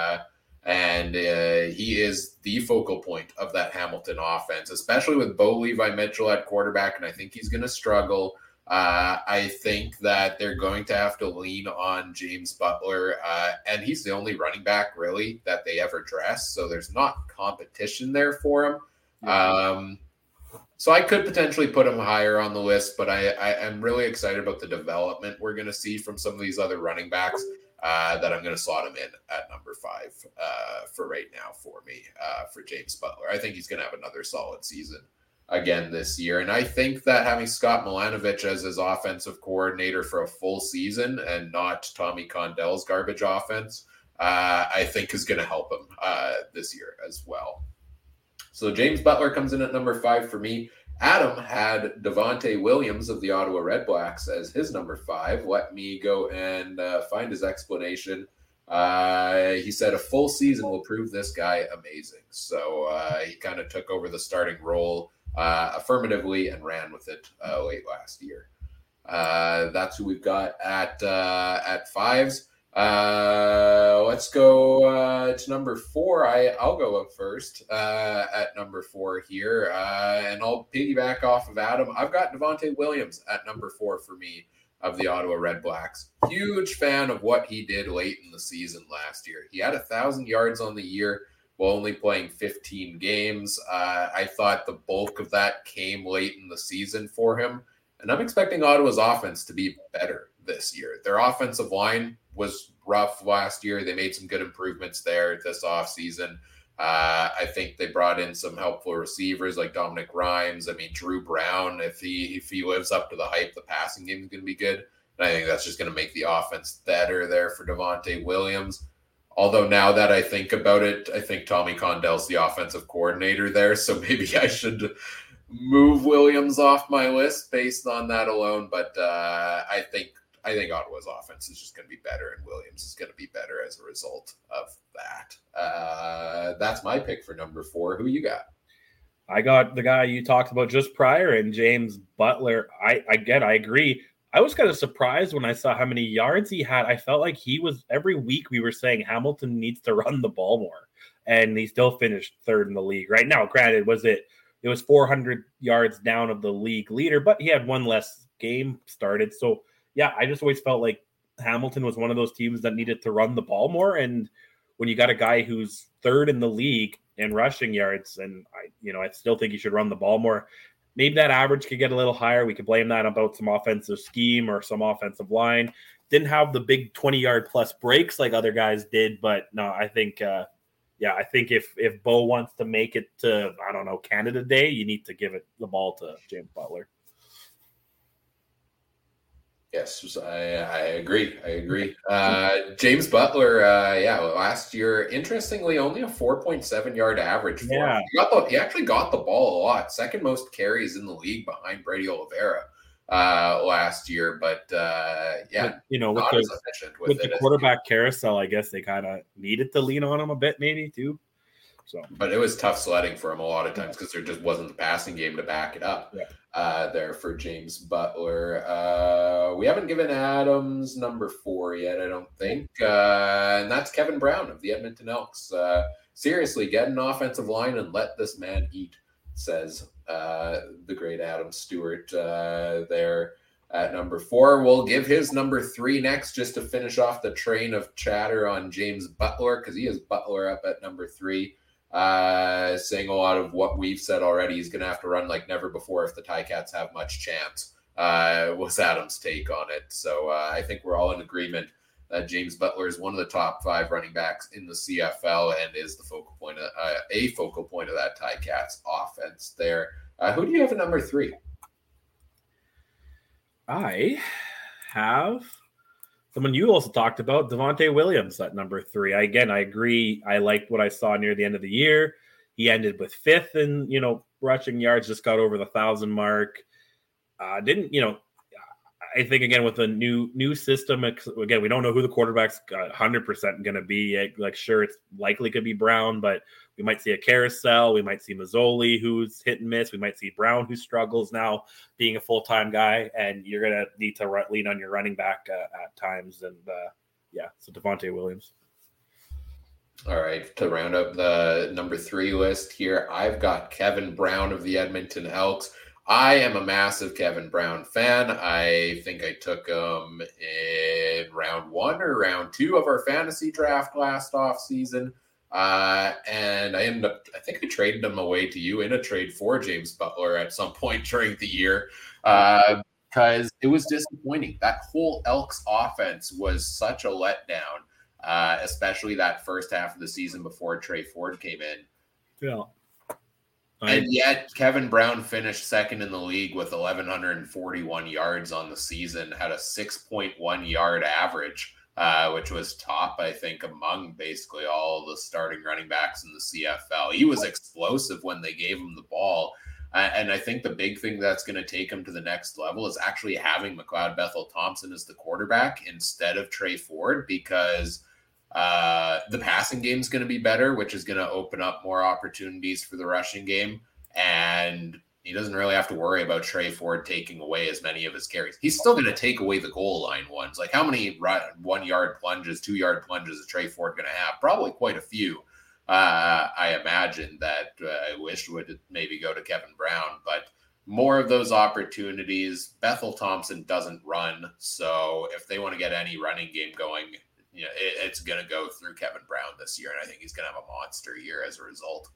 And he is the focal point of that Hamilton offense, especially with Bo Levi-Mitchell at quarterback, and I think he's going to struggle. I think that they're going to have to lean on James Butler, and he's the only running back, really, that they ever dress, so there's not competition there for him. So I could potentially put him higher on the list, but I am really excited about the development we're going to see from some of these other running backs. That I'm going to slot him in at number 5 for right now for me, for James Butler. I think he's going to have another solid season again this year. And I think that having Scott Milanovich as his offensive coordinator for a full season and not Tommy Condell's garbage offense, I think is going to help him this year as well. So James Butler comes in at number 5 for me. Adam had Devontae Williams of the Ottawa Redblacks as his number 5. Let me go and find his explanation. He said a full season will prove this guy amazing. So he kind of took over the starting role affirmatively and ran with it late last year. That's who we've got at 5s. Let's go to number 4. I'll go up first at number 4 here, and I'll piggyback off of Adam. I've got Devontae Williams at number 4 for me of the Ottawa Redblacks. Huge fan of what he did late in the season last year. He had 1,000 yards on the year while only playing 15 games. I thought the bulk of that came late in the season for him, and I'm expecting Ottawa's offense to be better this year. Their offensive line was rough last year. They made some good improvements there this offseason. I think they brought in some helpful receivers like Dominic Rhymes. I mean, Drew Brown, if he lives up to the hype, the passing game is going to be good. And I think that's just going to make the offense better there for Devontae Williams. Although now that I think about it, I think Tommy Condell's the offensive coordinator there. So maybe I should move Williams off my list based on that alone. But I think Ottawa's offense is just going to be better, and Williams is going to be better as a result of that. That's my pick for number 4. Who you got? I got the guy you talked about just prior, and James Butler. I agree. I was kind of surprised when I saw how many yards he had. I felt like he was, every week we were saying Hamilton needs to run the ball more, and he still finished 3rd in the league. Right now, granted, was it it was 400 yards down of the league leader, but he had one less game started. So, yeah, I just always felt like Hamilton was one of those teams that needed to run the ball more. And when you got a guy who's third in the league in rushing yards, and I still think he should run the ball more. Maybe that average could get a little higher. We could blame that about some offensive scheme or some offensive line. Didn't have the big 20-yard plus breaks like other guys did, but no, I think I think if Bo wants to make it to, I don't know, Canada Day, you need to give the ball to James Butler. Yes, I agree. James Butler, last year, interestingly, only a 4.7 yard average for him. He actually got the ball a lot. Second most carries in the league behind Brady Oliveira last year. But with the quarterback carousel, I guess they kind of needed to lean on him a bit, maybe too. So, but it was tough sledding for him a lot of times because there just wasn't the passing game to back it up. There for James Butler. We haven't given Adams number 4 yet, I don't think. And that's Kevin Brown of the Edmonton Elks. Seriously, get an offensive line and let this man eat, says the great Adam Stewart there at number 4. We'll give his number 3 next just to finish off the train of chatter on James Butler because he has Butler up at number 3. Saying a lot of what we've said already. He's going to have to run like never before if the Ticats have much chance, was Adam's take on it. So I think we're all in agreement that James Butler is one of the top 5 running backs in the CFL and is the focal point of that Ticats offense there. Who do you have at number 3? I have someone you also talked about, Devontae Williams at number 3. I agree. I liked what I saw near the end of the year. He ended with 5th in, rushing yards, just got over the 1,000 mark. I think, again, with the new system, again, we don't know who the quarterback's 100% going to be. Like, sure, it's likely could be Brown, but we might see a carousel. We might see Mazzoli, who's hit and miss. We might see Brown, who struggles now being a full-time guy, and you're going to need to lean on your running back at times. And, so Devontae Williams. All right, to round up the number 3 list here, I've got Kevin Brown of the Edmonton Elks. I am a massive Kevin Brown fan. I think I took him in round 1 or round 2 of our fantasy draft last offseason. And I think I traded him away to you in a trade for James Butler at some point during the year because it was disappointing. That whole Elks offense was such a letdown, especially that first half of the season before Trey Ford came in. Yeah. And yet Kevin Brown finished second in the league with 1,141 yards on the season, had a 6.1 yard average, which was top, I think, among basically all the starting running backs in the CFL. He was explosive when they gave him the ball. And I think the big thing that's going to take him to the next level is actually having McLeod Bethel Thompson as the quarterback instead of Trey Ford, because the passing game is going to be better, which is going to open up more opportunities for the rushing game. And he doesn't really have to worry about Trey Ford taking away as many of his carries. He's still going to take away the goal line ones. Like, how many 1 yard plunges, 2 yard plunges is Trey Ford going to have? Probably quite a few. I imagine that I wish would maybe go to Kevin Brown, but more of those opportunities. Bethel Thompson doesn't run. So if they want to get any running game going, it's going to go through Kevin Brown this year, and I think he's going to have a monster year as a result.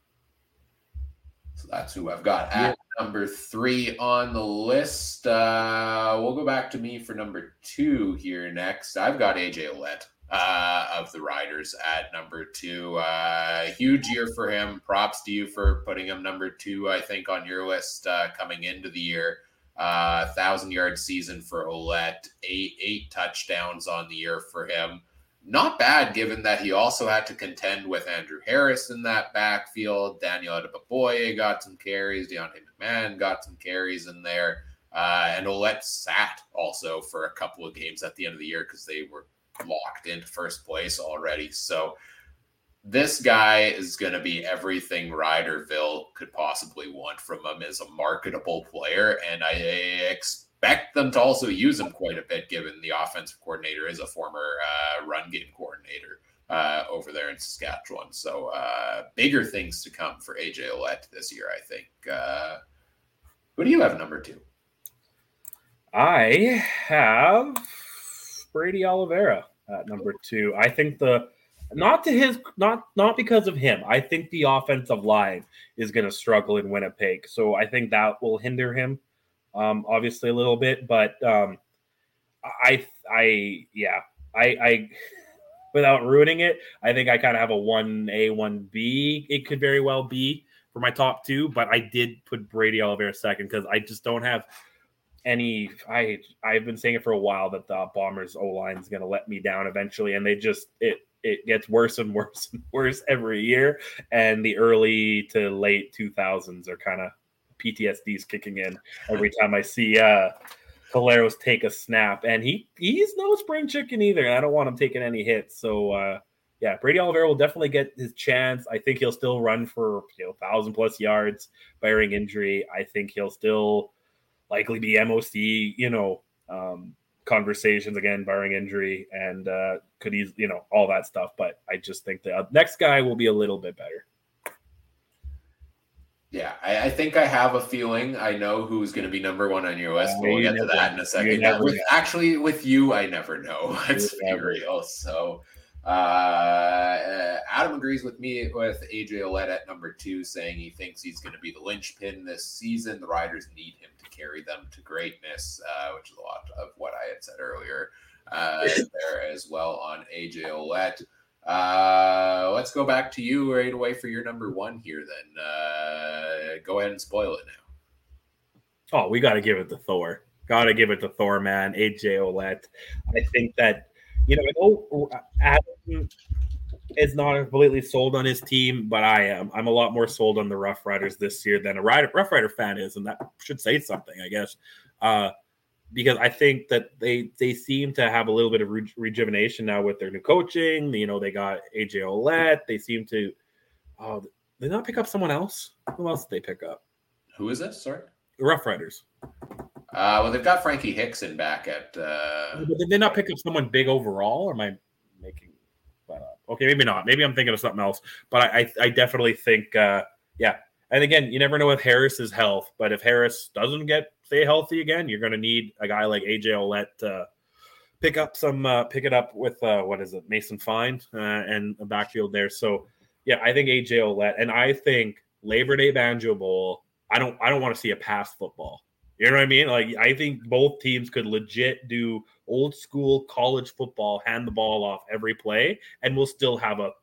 So that's who I've got at number 3 on the list. We'll go back to me for number 2 here next. I've got AJ Ouellette of the Riders at number 2. Huge year for him. Props to you for putting him number 2, I think, on your list coming into the year. 1,000-yard season for Ouellette, eight touchdowns on the year for him. Not bad, given that he also had to contend with Andrew Harris in that backfield. Daniel Adeboboye got some carries. Deontay McMahon got some carries in there. And Ouellette sat also for a couple of games at the end of the year because they were locked into first place already. So this guy is going to be everything Riderville could possibly want from him as a marketable player. And I expect them to also use him quite a bit, given the offensive coordinator is a former run game coordinator over there in Saskatchewan. So bigger things to come for AJ Ouellette this year, I think. Who do you have number 2? I have Brady Oliveira at number 2. I think not because of him. I think the offensive line is going to struggle in Winnipeg, so I think that will hinder him, obviously a little bit. But I without ruining it, I think I kind of have a 1A, 1B. It could very well be for my top 2, but I did put Brady Oliveira second because I just don't have any. I've been saying it for a while that the Bombers O-line is going to let me down eventually, and it gets worse and worse and worse every year, and the early to late 2000s are kind of PTSD's kicking in every time I see Collaros take a snap, and he's no spring chicken either, and I don't want him taking any hits. So Brady Oliveira will definitely get his chance. I think he'll still run for 1,000+ yards barring injury. I think he'll still likely be MOC, conversations again, barring injury, and could he, all that stuff. But I just think the next guy will be a little bit better. Yeah, I think I have a feeling I know who's going to be number 1 on your list. We'll get to that in a second. With you, I never know. It's real. So Adam agrees with me with AJ Ouellette at number 2, saying he thinks he's going to be the linchpin this season. The Riders need him to carry them to greatness, which is a lot of what I had said earlier there as well on AJ Ouellette. Let's go back to you right away for your number 1 here then. Go ahead and spoil it now. Oh, we got to give it to Thor. Got to give it to Thor, man. AJ Ouellette. I think that, Adam is not completely sold on his team, but I am. I'm a lot more sold on the Rough Riders this year than a Rough Rider fan is, and that should say something, I guess. Because I think that they seem to have a little bit of rejuvenation now with their new coaching. They got AJ Ouellette. They seem to did they not pick up someone else? Who else did they pick up? Who is this? Sorry? The Rough Riders. Well, they've got Frankie Hickson back at But did they not pick up someone big overall, or am I making that up? Okay, maybe not. Maybe I'm thinking of something else. But I definitely think And again, you never know with Harris's health, but if Harris doesn't stay healthy again, you're going to need a guy like AJ Ouellette to pick it up with Mason Fine and a backfield there. So I think AJ Ouellette, and I think Labor Day Banjo Bowl. I don't want to see a pass football. You know what I mean? Like, I think both teams could legit do old school college football, hand the ball off every play, and we'll still have a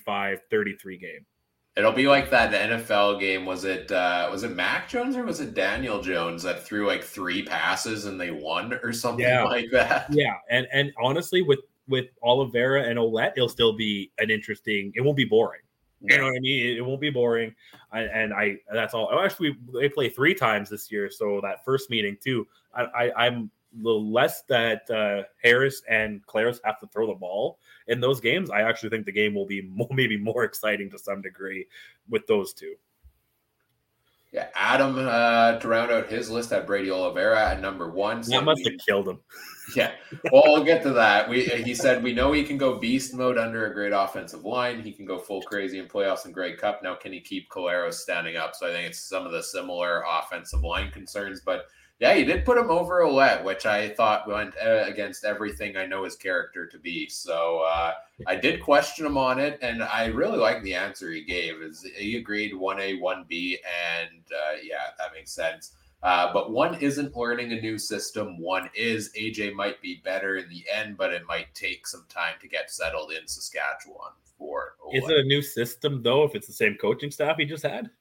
35-33 game. It'll be like that NFL game. Was it Mac Jones or was it Daniel Jones that threw like 3 passes and they won or something like that? Yeah, and honestly, with Oliveira and Ouellette, it'll still be it won't be boring. You know what I mean? It won't be boring. That's all. Actually, they play 3 times this year, so that first meeting too. I'm a little less that Harris and Collaros have to throw the ball in those games. I actually think the game will be maybe more exciting to some degree with those 2. Yeah, Adam to round out his list had Brady Oliveira at number 1. That must have killed him. Yeah, well, we'll get to that. He said we know he can go beast mode under a great offensive line. He can go full crazy in playoffs and Grey Cup. Now, can he keep Collaros standing up? So I think it's some of the similar offensive line concerns. But yeah, you did put him over Ouellette, which I thought went against everything I know his character to be. So I did question him on it, and I really like the answer he gave. He agreed 1A, 1B, and that makes sense. But one isn't learning a new system. One is AJ might be better in the end, but it might take some time to get settled in Saskatchewan for Ouellette. Is it a new system, though, if it's the same coaching staff he just had?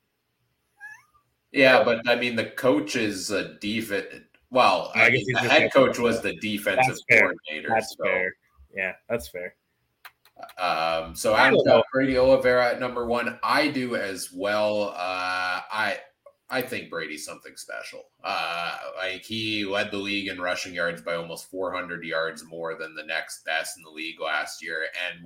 Yeah, but I mean, the coach is a defense. Well, I guess the head coach was the defensive coordinator. That's fair. Yeah, that's fair. So I've got Brady Oliveira at number 1. I do as well. I think Brady's something special. He led the league in rushing yards by almost 400 yards more than the next best in the league last year,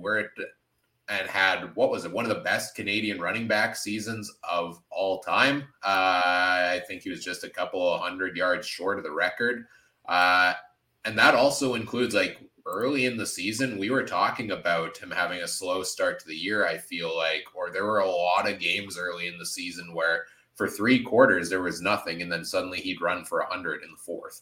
and had one of the best Canadian running back seasons of all time. I think he was just a couple of 100 yards short of the record. And that also includes like early in the season, we were talking about him having a slow start to the year, I feel like, or there were a lot of games early in the season where for 3 quarters there was nothing, and then suddenly he'd run for 100 in the fourth.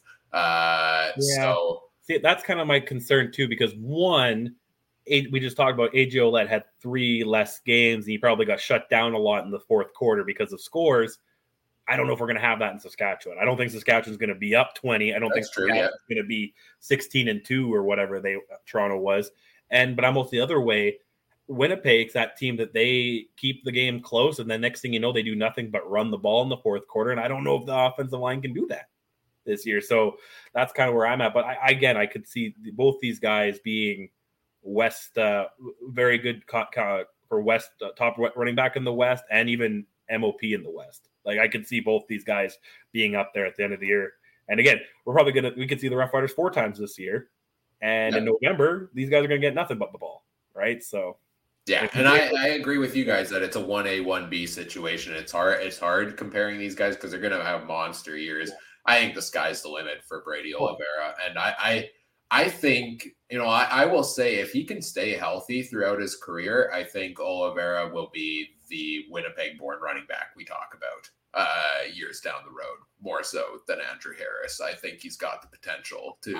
So see, that's kind of my concern too, because one, we just talked about AJ Ouellette had 3 less games, and he probably got shut down a lot in the fourth quarter because of scores. I don't know if we're going to have that in Saskatchewan. I don't think Saskatchewan's going to be up 20. I don't think Saskatchewan's going to be 16-2 or whatever Toronto was. But I'm also the other way. Winnipeg's that team that they keep the game close, and then next thing you know, they do nothing but run the ball in the fourth quarter. And I don't know if the offensive line can do that this year. So that's kind of where I'm at. But I could see both these guys being West, very good for West, top running back in the West, and even MOP in the West. Like I could see both these guys being up there at the end of the year. And again, we could see the Rough Riders 4 times this year. And in November, these guys are going to get nothing but the ball. Right. So. Yeah. And I agree with you guys that it's a 1A, 1B situation. It's hard comparing these guys because they're going to have monster years. Yeah. I think the sky's the limit for Brady Oliveira. And I think, I will say if he can stay healthy throughout his career, I think Oliveira will be the Winnipeg-born running back we talk about years down the road, more so than Andrew Harris. I think he's got the potential to.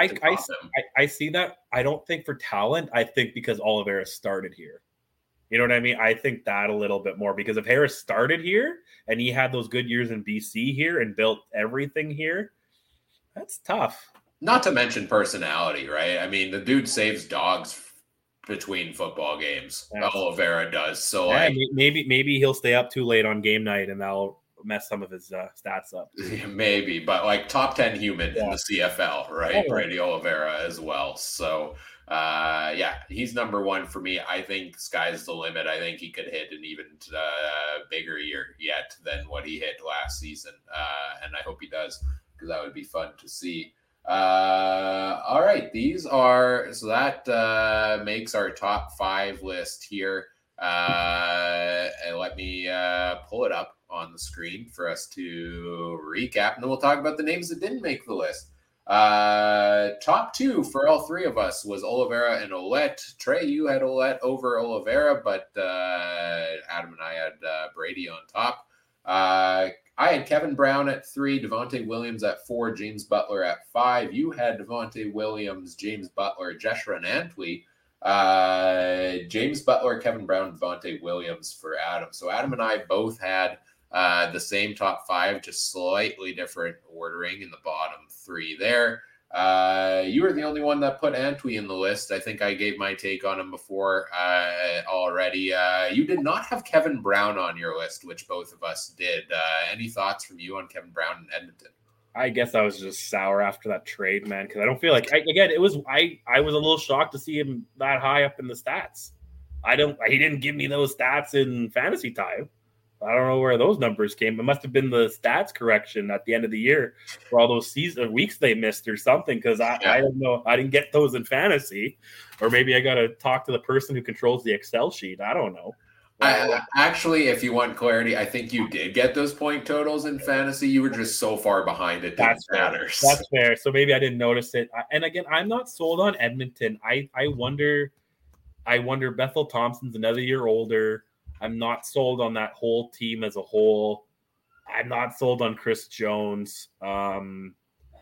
I see that. I don't think for talent. I think because Oliveira started here. You know what I mean? I think that a little bit more because if Harris started here and he had those good years in BC here and built everything here, that's tough. Not to mention personality, right? I mean, the dude saves dogs between football games. Oliveira does. So like maybe he'll stay up too late on game night and that'll mess some of his stats up. Maybe, but like top 10 human in the CFL, right? Brady Oliveira as well. So he's number 1 for me. I think sky's the limit. I think he could hit an even bigger year yet than what he hit last season. And I hope he does because that would be fun to see. All right, that makes our top 5 list here. And let me pull it up on the screen for us to recap, and then we'll talk about the names that didn't make the list. Top 2 for all 3 of us was Oliveira and Ouellette. Trey, you had Ouellette over Oliveira, but Adam and I had Brady on top. I had Kevin Brown at 3, Devontae Williams at 4, James Butler at 5. You had Devontae Williams, James Butler, Jeshurun Antwi, James Butler, Kevin Brown, Devontae Williams for Adam. So Adam and I both had the same top 5, just slightly different ordering in the bottom 3 there. You were the only one that put Antwi in the list. I think I gave my take on him before already. You did not have Kevin Brown on your list, which both of us did. Any thoughts from you on Kevin Brown in Edmonton? I guess I was just sour after that trade, man, because I don't feel like I was a little shocked to see him that high up in the stats. He didn't give me those stats in fantasy time. I don't know where those numbers came. It must have been the stats correction at the end of the year for all those weeks they missed or something. Because I don't know. I didn't get those in fantasy, or maybe I got to talk to the person who controls the Excel sheet. I don't know. Actually, if you want clarity, I think you did get those point totals in fantasy. You were just so far behind it didn't matter. That's fair. So maybe I didn't notice it. And again, I'm not sold on Edmonton. I wonder. Bethel Thompson's another year older. I'm not sold on that whole team as a whole. I'm not sold on Chris Jones. And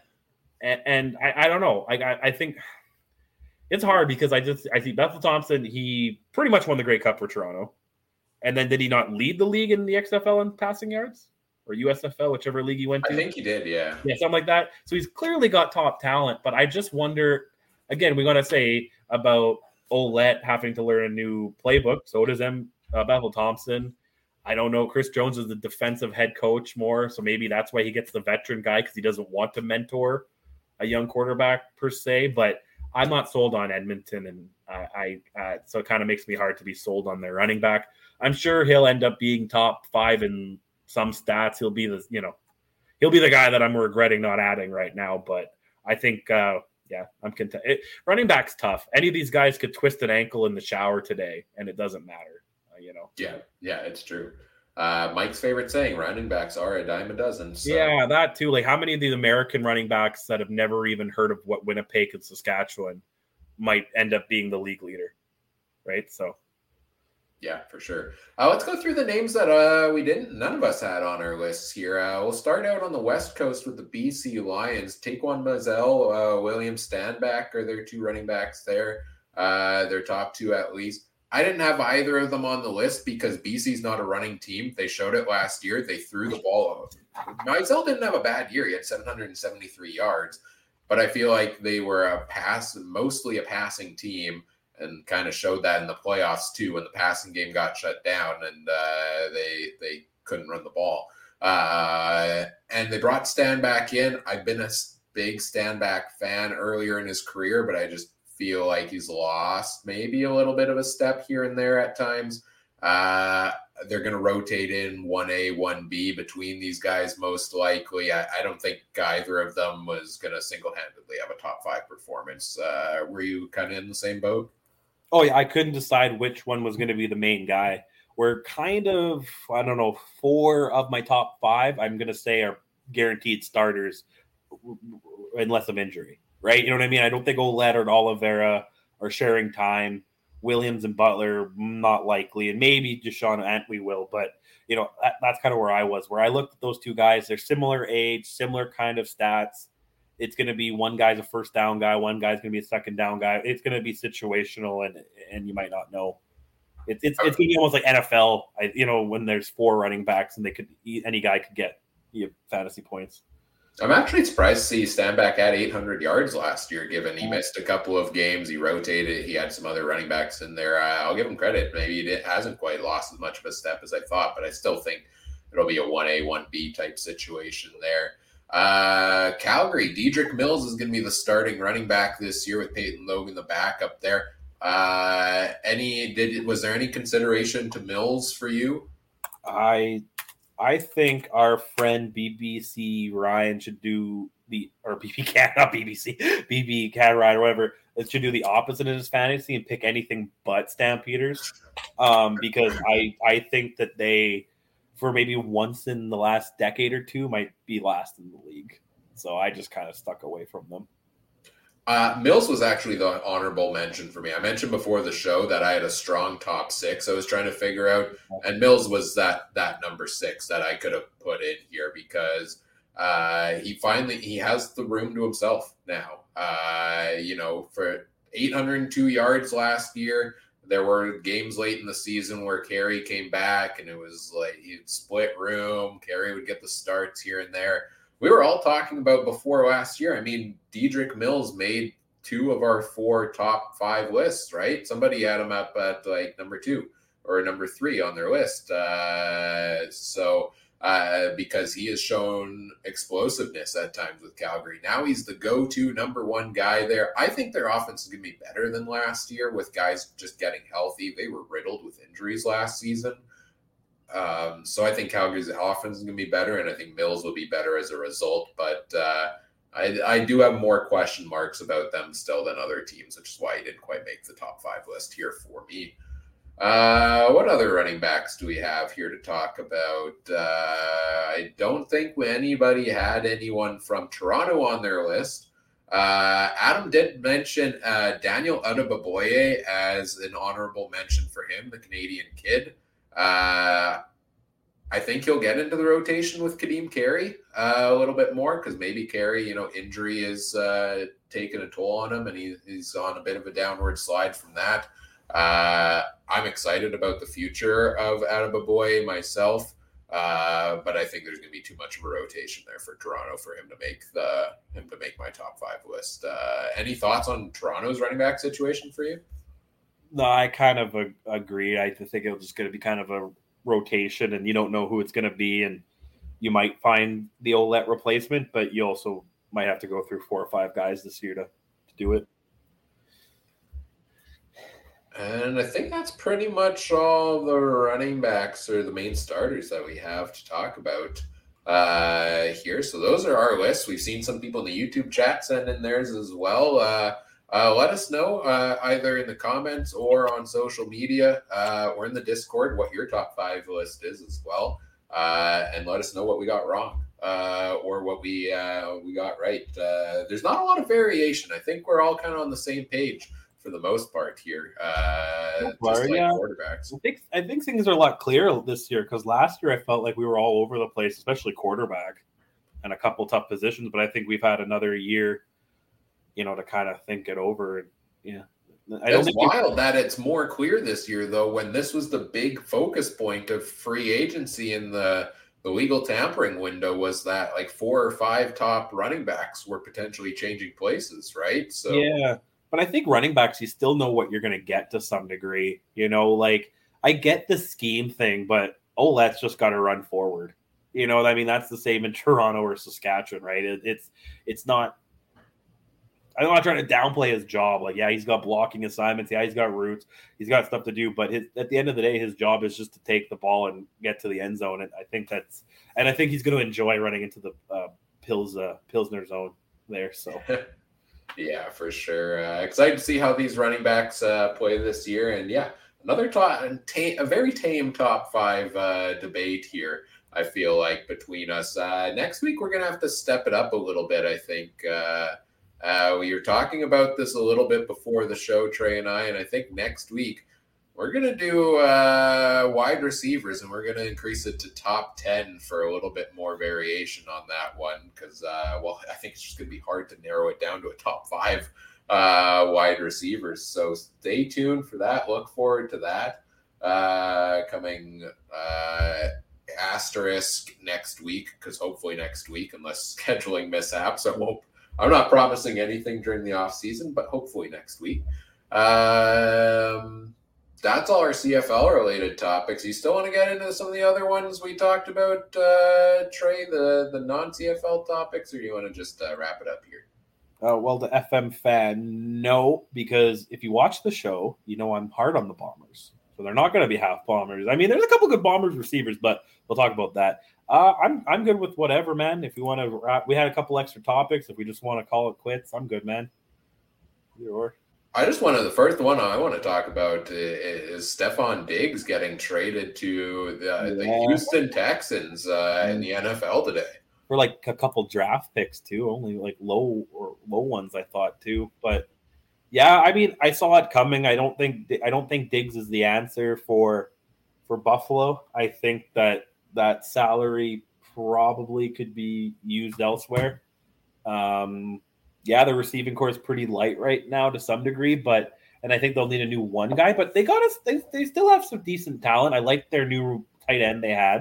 I don't know. I think it's hard because I see Bethel Thompson. He pretty much won the Grey Cup for Toronto. And then did he not lead the league in the XFL in passing yards or USFL, whichever league he went to? I think he did, yeah. Yeah, something like that. So he's clearly got top talent, but I just wonder, again, we got to say about Ouellette having to learn a new playbook. So does Bethel Thompson. I don't know. Chris Jones is the defensive head coach more, so maybe that's why he gets the veteran guy because he doesn't want to mentor a young quarterback per se. But I'm not sold on Edmonton, and so it kind of makes me hard to be sold on their running back. I'm sure he'll end up being top 5 in some stats. He'll be the guy that I'm regretting not adding right now. But I think, I'm content. Running back's tough. Any of these guys could twist an ankle in the shower today, and it doesn't matter. Yeah, it's true. Mike's favorite saying, running backs are a dime a dozen. So. Yeah, that too. Like, how many of these American running backs that have never even heard of what Winnipeg and Saskatchewan might end up being the league leader, right? So, yeah, for sure. Let's go through the names that none of us had on our lists here. We'll start out on the West Coast with the BC Lions. Taquan Mazel, William Stanback are their two running backs there. Their top two at least. I didn't have either of them on the list because BC's not a running team. They showed it last year. They threw the ball out. Mazel didn't have a bad year. He had 773 yards, but I feel like they were mostly a passing team, and kind of showed that in the playoffs too when the passing game got shut down and they couldn't run the ball. And they brought Stanback in. I've been a big Stanback fan earlier in his career, but I just feel like he's lost maybe a little bit of a step here and there at times. They're going to rotate in 1A, 1B between these guys most likely. I don't think either of them was going to single-handedly have a top 5 performance. Were you kind of in the same boat? Oh, yeah, I couldn't decide which one was going to be the main guy. We're kind of, 4 of my top 5, I'm going to say, are guaranteed starters unless of injury, right? You know what I mean? I don't think Ouellette or Oliveira are sharing time. Williams and Butler, not likely. And maybe Deshaun Antwi will. But, that's kind of where I was. Where I looked at those two guys, they're similar age, similar kind of stats. It's going to be one guy's a first down guy, one guy's going to be a second down guy. It's going to be situational, and you might not know. It's going to be almost like NFL. When there's 4 running backs and any guy could get fantasy points. I'm actually surprised to see Stanback had 800 yards last year, given he missed a couple of games. He rotated. He had some other running backs in there. I'll give him credit. Maybe it hasn't quite lost as much of a step as I thought, but I still think it'll be a 1A, 1B type situation there. Calgary, Dedrick Mills is going to be the starting running back this year with Peyton Logan, the backup there. Was there any consideration to Mills for you? I think our friend BBC Ryan should do BB Cat Ryan or whatever. It should do the opposite in his fantasy and pick anything but Stampeders. Because I think that they, for maybe once in the last decade or two, might be last in the league. So I just kind of stuck away from them. Mills was actually the honorable mention for me. I mentioned before the show that I had a strong top 6 I was trying to figure out, and Mills was that number 6 that I could have put in here because he has the room to himself now. For 802 yards last year, there were games late in the season where Carey came back, and it was like he'd split room. Carey would get the starts here and there. We were all talking about before last year. I mean, Dedrick Mills made 2 of our 4 top 5 lists, right? Somebody had him up at like number 2 or number 3 on their list. Because he has shown explosiveness at times with Calgary. Now he's the go-to number 1 guy there. I think their offense is going to be better than last year with guys just getting healthy. They were riddled with injuries last season. So I think Calgary's offense is going to be better, and I think Mills will be better as a result. But I do have more question marks about them still than other teams, which is why he didn't quite make the top 5 list here for me. What other running backs do we have here to talk about? I don't think anybody had anyone from Toronto on their list. Adam did mention Daniel Adeboboye as an honorable mention for him, the Canadian kid. I think he'll get into the rotation with Kadeem Carey a little bit more because maybe Carey, injury is taking a toll on him and he's on a bit of a downward slide from that. I'm excited about the future of Adeboboye myself, but I think there's going to be too much of a rotation there for Toronto for him to make my top 5 list. Any thoughts on Toronto's running back situation for you? No, I kind of agree. I think it's just going to be kind of a rotation, and you don't know who it's going to be, and you might find the Ouellette replacement, but you also might have to go through 4 or 5 guys this year to do it. And I think that's pretty much all the running backs or the main starters that we have to talk about here. So those are our lists. We've seen some people in the YouTube chat send in theirs as well. Let us know either in the comments or on social media or in the Discord what your top 5 list is as well. And let us know what we got wrong or what we got right. There's not a lot of variation. I think we're all kind of on the same page for the most part here. Just like quarterbacks. I think things are a lot clearer this year because last year I felt like we were all over the place, especially quarterback and a couple tough positions. But I think we've had another year, to kind of think it over. Yeah. It's wild that it's more clear this year, though, when this was the big focus point of free agency in the legal tampering window was that like 4 or 5 top running backs were potentially changing places, right? So yeah, but I think running backs, you still know what you're going to get to some degree. Like I get the scheme thing, but Olette's just got to run forward. I mean, that's the same in Toronto or Saskatchewan, right? It's not. I'm not trying to downplay his job. Like, yeah, he's got blocking assignments. Yeah, he's got routes. He's got stuff to do. But at the end of the day, his job is just to take the ball and get to the end zone. And I think he's going to enjoy running into the Pilsner zone there. So, yeah, for sure. Excited to see how these running backs play this year. And yeah, another a very tame top 5 debate here. I feel like between us next week, we're going to have to step it up a little bit. I think. We were talking about this a little bit before the show, Trey and I think next week we're going to do wide receivers and we're going to increase it to top 10 for a little bit more variation on that one because, I think it's just going to be hard to narrow it down to a top 5 wide receivers. So stay tuned for that. Look forward to that coming asterisk next week because hopefully next week, unless scheduling mishaps, I'm not promising anything during the off season, but hopefully next week. That's all our CFL related topics. You still want to get into some of the other ones we talked about, Trey, the non CFL topics, or do you want to just wrap it up here? Well, the FM fan, no, because if you watch the show, I'm hard on the Bombers. So they're not going to be half Bombers. I mean, there's a couple good Bombers receivers, but we'll talk about that. I'm good with whatever, man. If you want to, we had a couple extra topics. If we just want to call it quits, I'm good, man. The first one I want to talk about is Stephon Diggs getting traded to the Houston Texans in the NFL today. For like a couple draft picks too, only like low ones I thought too. But yeah, I mean, I saw it coming. I don't think Diggs is the answer for Buffalo. I think that salary probably could be used elsewhere. The receiving core is pretty light right now to some degree, and I think they'll need a new one guy, but they still have some decent talent. I like their new tight end they had,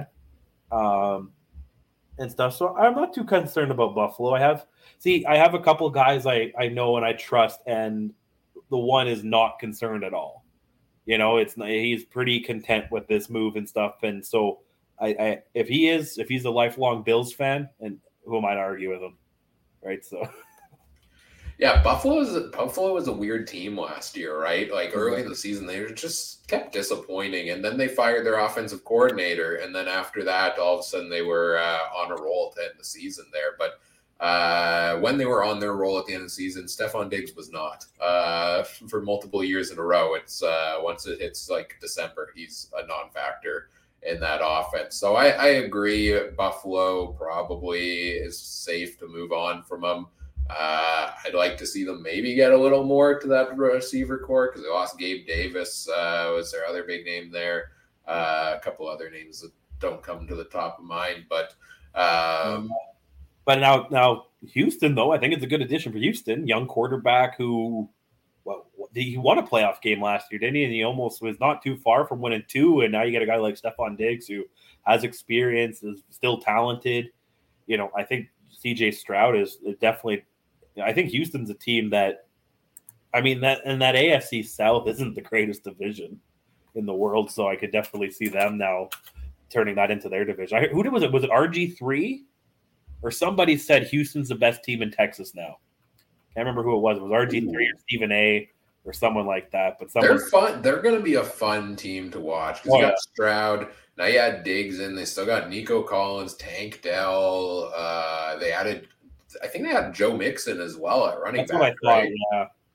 and stuff. So I'm not too concerned about Buffalo. I have a couple guys I know and I trust, and the one is not concerned at all. He's pretty content with this move and stuff, and so if he's a lifelong Bills fan, and who am I to argue with him, right? So, yeah, Buffalo was a weird team last year, right? Like early in the season, they just kept disappointing, and then they fired their offensive coordinator, and then after that, all of a sudden they were on a roll to end the season there. But when they were on their roll at the end of the season, Stephon Diggs was not for multiple years in a row. It's once it hits like December, he's a non-factor in that offense. So I agree. Buffalo probably is safe to move on from them. I'd like to see them maybe get a little more to that receiver core because they lost Gabe Davis, was their other big name there. A couple other names that don't come to the top of mind, but now Houston, though, I think it's a good addition for Houston. Young quarterback who, he won a playoff game last year, didn't he? And he almost was not too far from winning 2. And now you get a guy like Stephon Diggs who has experience, is still talented. I think CJ Stroud is definitely. I think Houston's a team that, I mean, that AFC South isn't the greatest division in the world, so I could definitely see them now turning that into their division. Who was it? Was it RG3? Or somebody said Houston's the best team in Texas now. Can't remember who it was. It was RG3 or Stephen A. or someone like that. But they're fun. They're going to be a fun team to watch because you got Stroud. Now you had Diggs in. They still got Nico Collins, Tank Dell. They added, I think they had Joe Mixon as well at running back. That's what I thought. Right? Yeah.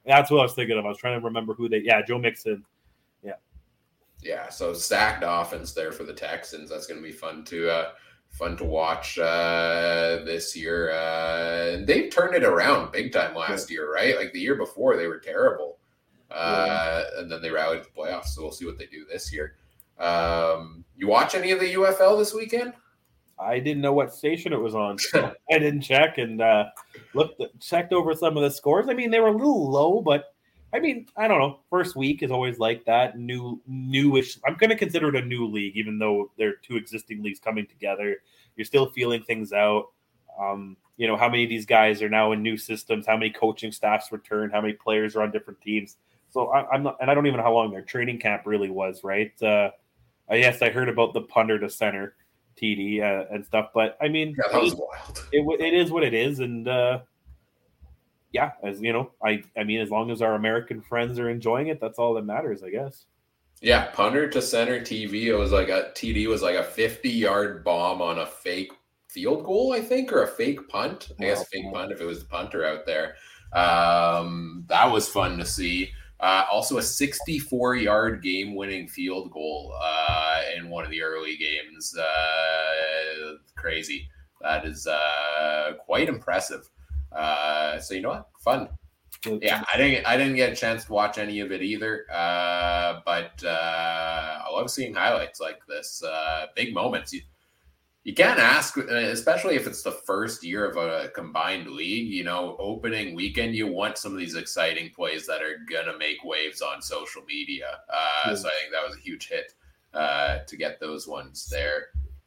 That's what I was thinking of. I was trying to remember who Joe Mixon. Yeah, so stacked offense there for the Texans. That's going to be fun to watch this year. They've turned it around big time last year, right? Like the year before, they were terrible. And then they rallied the playoffs, so we'll see what they do this year. You watch any of the UFL this weekend? I didn't know what station it was on. I didn't check and checked over some of the scores. I mean, they were a little low, but I mean, I don't know. First week is always like that. Newish. I'm going to consider it a new league, even though there are two existing leagues coming together. You're still feeling things out. How many of these guys are now in new systems? How many coaching staffs return? How many players are on different teams? So I'm not, and I don't even know how long their training camp really was, right? Yes, I heard about the punter to center TD and stuff, but I mean, that was wild. It is what it is, and as you know, I mean, as long as our American friends are enjoying it, that's all that matters, I guess. Yeah, punter to center TD was like a 50-yard bomb on a fake field goal, I think, or a fake punt. I guess fake punt if it was the punter out there. That was fun to see. Also a 64-yard game-winning field goal in one of the early games. Crazy. That is quite impressive. So you know what? Fun. Yeah, I didn't get a chance to watch any of it either. But I love seeing highlights like this. Big moments. You can't ask, especially if it's the first year of a combined league, opening weekend, you want some of these exciting plays that are going to make waves on social media. So I think that was a huge hit to get those ones there.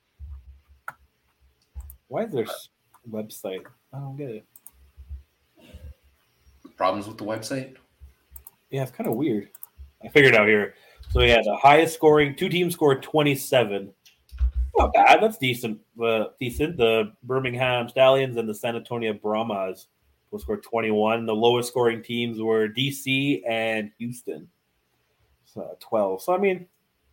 Why is there a website? I don't get it. Problems with the website? Yeah, it's kind of weird. I figured out here. So yeah, the highest scoring, two teams scored 27. Not bad. That's decent. The Birmingham Stallions and the San Antonio Brahmas will score 21. The lowest scoring teams were DC and Houston. So 12. So I mean,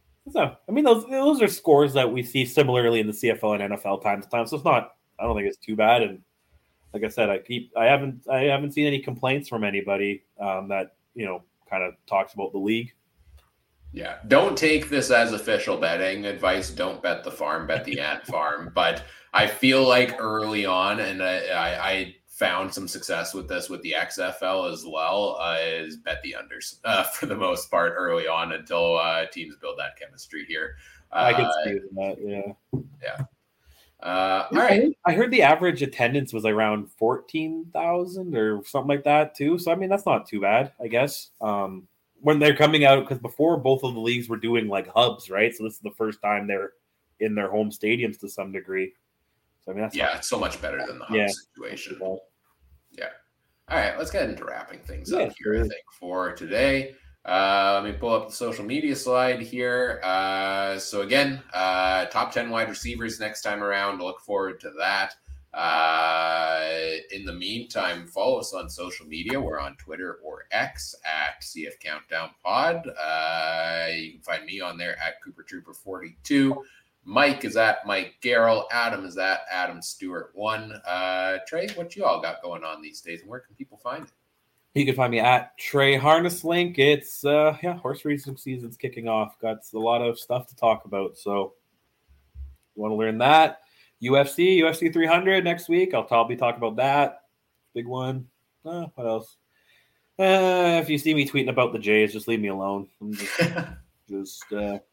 those are scores that we see similarly in the CFL and NFL time to time. So it's not. I don't think it's too bad. And like I said, I haven't seen any complaints from anybody that kind of talks about the league. Yeah, don't take this as official betting advice. Don't bet the farm, bet the ant farm. But I feel like early on, and I found some success with this with the XFL as well, is bet the unders for the most part early on until teams build that chemistry here. I can see that, yeah. Yeah. All right. I heard the average attendance was around 14,000 or something like that too. So I mean, that's not too bad, I guess. When they're coming out, because before both of the leagues were doing like hubs, right? So this is the first time they're in their home stadiums to some degree. So I mean, that's it's so much better than the hub situation. Yeah. All right, let's get into wrapping things up here. I think for today. Let me pull up the social media slide here. So again, top 10 wide receivers next time around. Look forward to that. In the meantime, follow us on social media. We're on Twitter or X at CF Countdown Pod. You can find me on there at Cooper Trooper 42. Mike is at Mike Garrell. Adam is at Adam Stewart 1. Trey, what you all got going on these days, and where can people find it? You can find me at Trey Harness Link. It's horse racing season's kicking off. Got a lot of stuff to talk about. So you want to learn that. UFC 300 next week. I'll probably talk about that. Big one. What else? If you see me tweeting about the Jays, just leave me alone. I'm just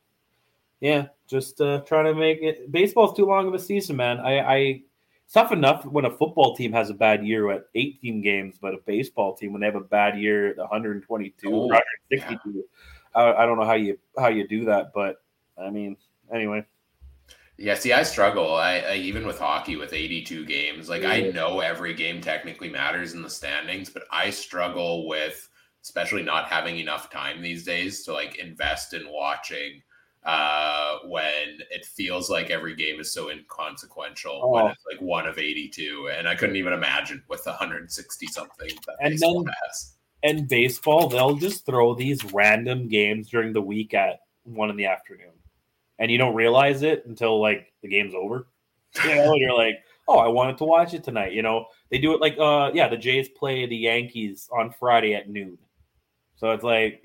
trying to make it. Baseball's too long of a season, man. It's tough enough when a football team has a bad year at 18 games, but a baseball team, when they have a bad year at 122 or 162, I don't know how you do that, but I mean, anyway. Yeah, see, I struggle. I even with hockey with 82 games, like I know every game technically matters in the standings, but I struggle with especially not having enough time these days to like invest in watching when it feels like every game is so inconsequential when it's like one of 82, and I couldn't even imagine with 160 something that baseball has. And baseball, they'll just throw these random games during the week at 1 PM, and you don't realize it until like the game's over. And you're like, oh, I wanted to watch it tonight. They do it like, the Jays play the Yankees on Friday at noon. So it's like,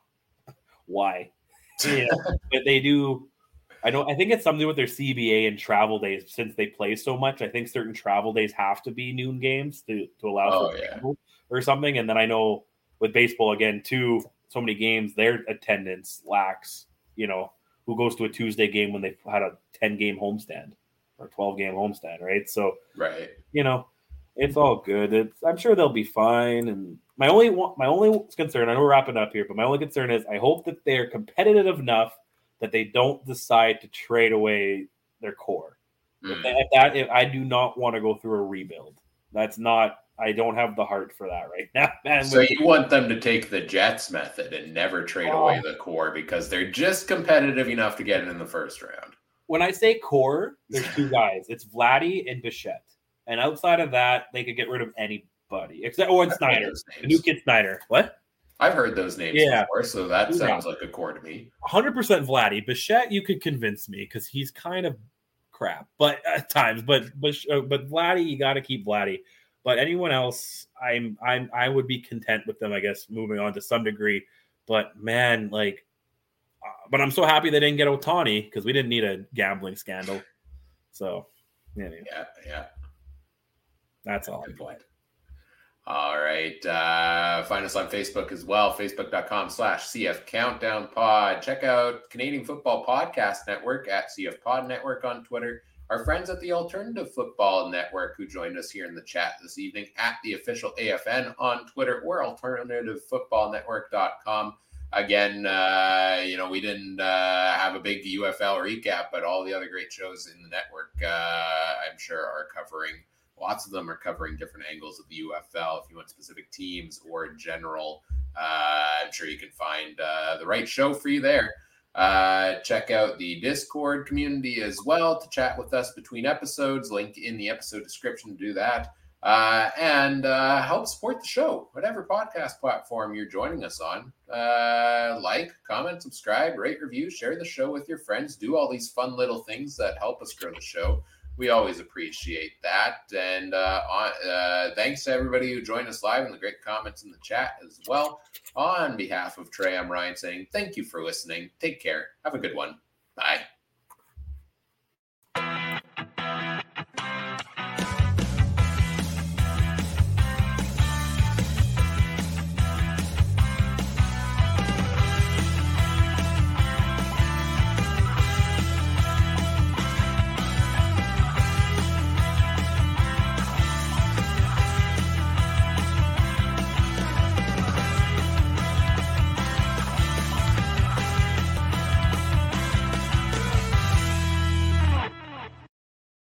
why? But they do. I think it's something with their CBA and travel days since they play so much. I think certain travel days have to be noon games to allow for travel or something. And then I know with baseball, again, too, so many games, their attendance lacks, who goes to a Tuesday game when they had a 10-game homestand or 12-game homestand, right? So, right. It's all good. I'm sure they'll be fine. And my only concern, I know we're wrapping up here, but my only concern is I hope that they're competitive enough that they don't decide to trade away their core. If I do not want to go through a rebuild. I don't have the heart for that right now, man. So you want them to take the Jets method and never trade away the core because they're just competitive enough to get it in the first round. When I say core, there's two guys. It's Vladdy and Bichette. And outside of that, they could get rid of anybody. Except Snyder. The new kid Snyder. What? I've heard those names before, so that sounds like a core to me. 100% Vladdy. Bichette, you could convince me because he's kind of crap, but at times. But Vladdy, you got to keep Vladdy. But anyone else, I would be content with them, I guess, moving on to some degree. But man, but I'm so happy they didn't get Ohtani because we didn't need a gambling scandal. So, anyway. Yeah. That's all. Good point. All right. Find us on Facebook as well. Facebook.com/CF Countdown Pod. Check out Canadian Football Podcast Network at CF Pod Network on Twitter. Our friends at the Alternative Football Network who joined us here in the chat this evening at the official AFN on Twitter or alternativefootballnetwork.com. Again, we didn't have a big UFL recap, but all the other great shows in the network, I'm sure, are covering. Lots of them are covering different angles of the UFL. If you want specific teams or general, I'm sure you can find the right show for you there. Check out the Discord community as well to chat with us between episodes. Link in the episode description to do that. And help support the show, whatever podcast platform you're joining us on. Like, comment, subscribe, rate, review, share the show with your friends. Do all these fun little things that help us grow the show. We always appreciate that. And thanks to everybody who joined us live and the great comments in the chat as well. On behalf of Trey, I'm Ryan saying thank you for listening. Take care. Have a good one. Bye.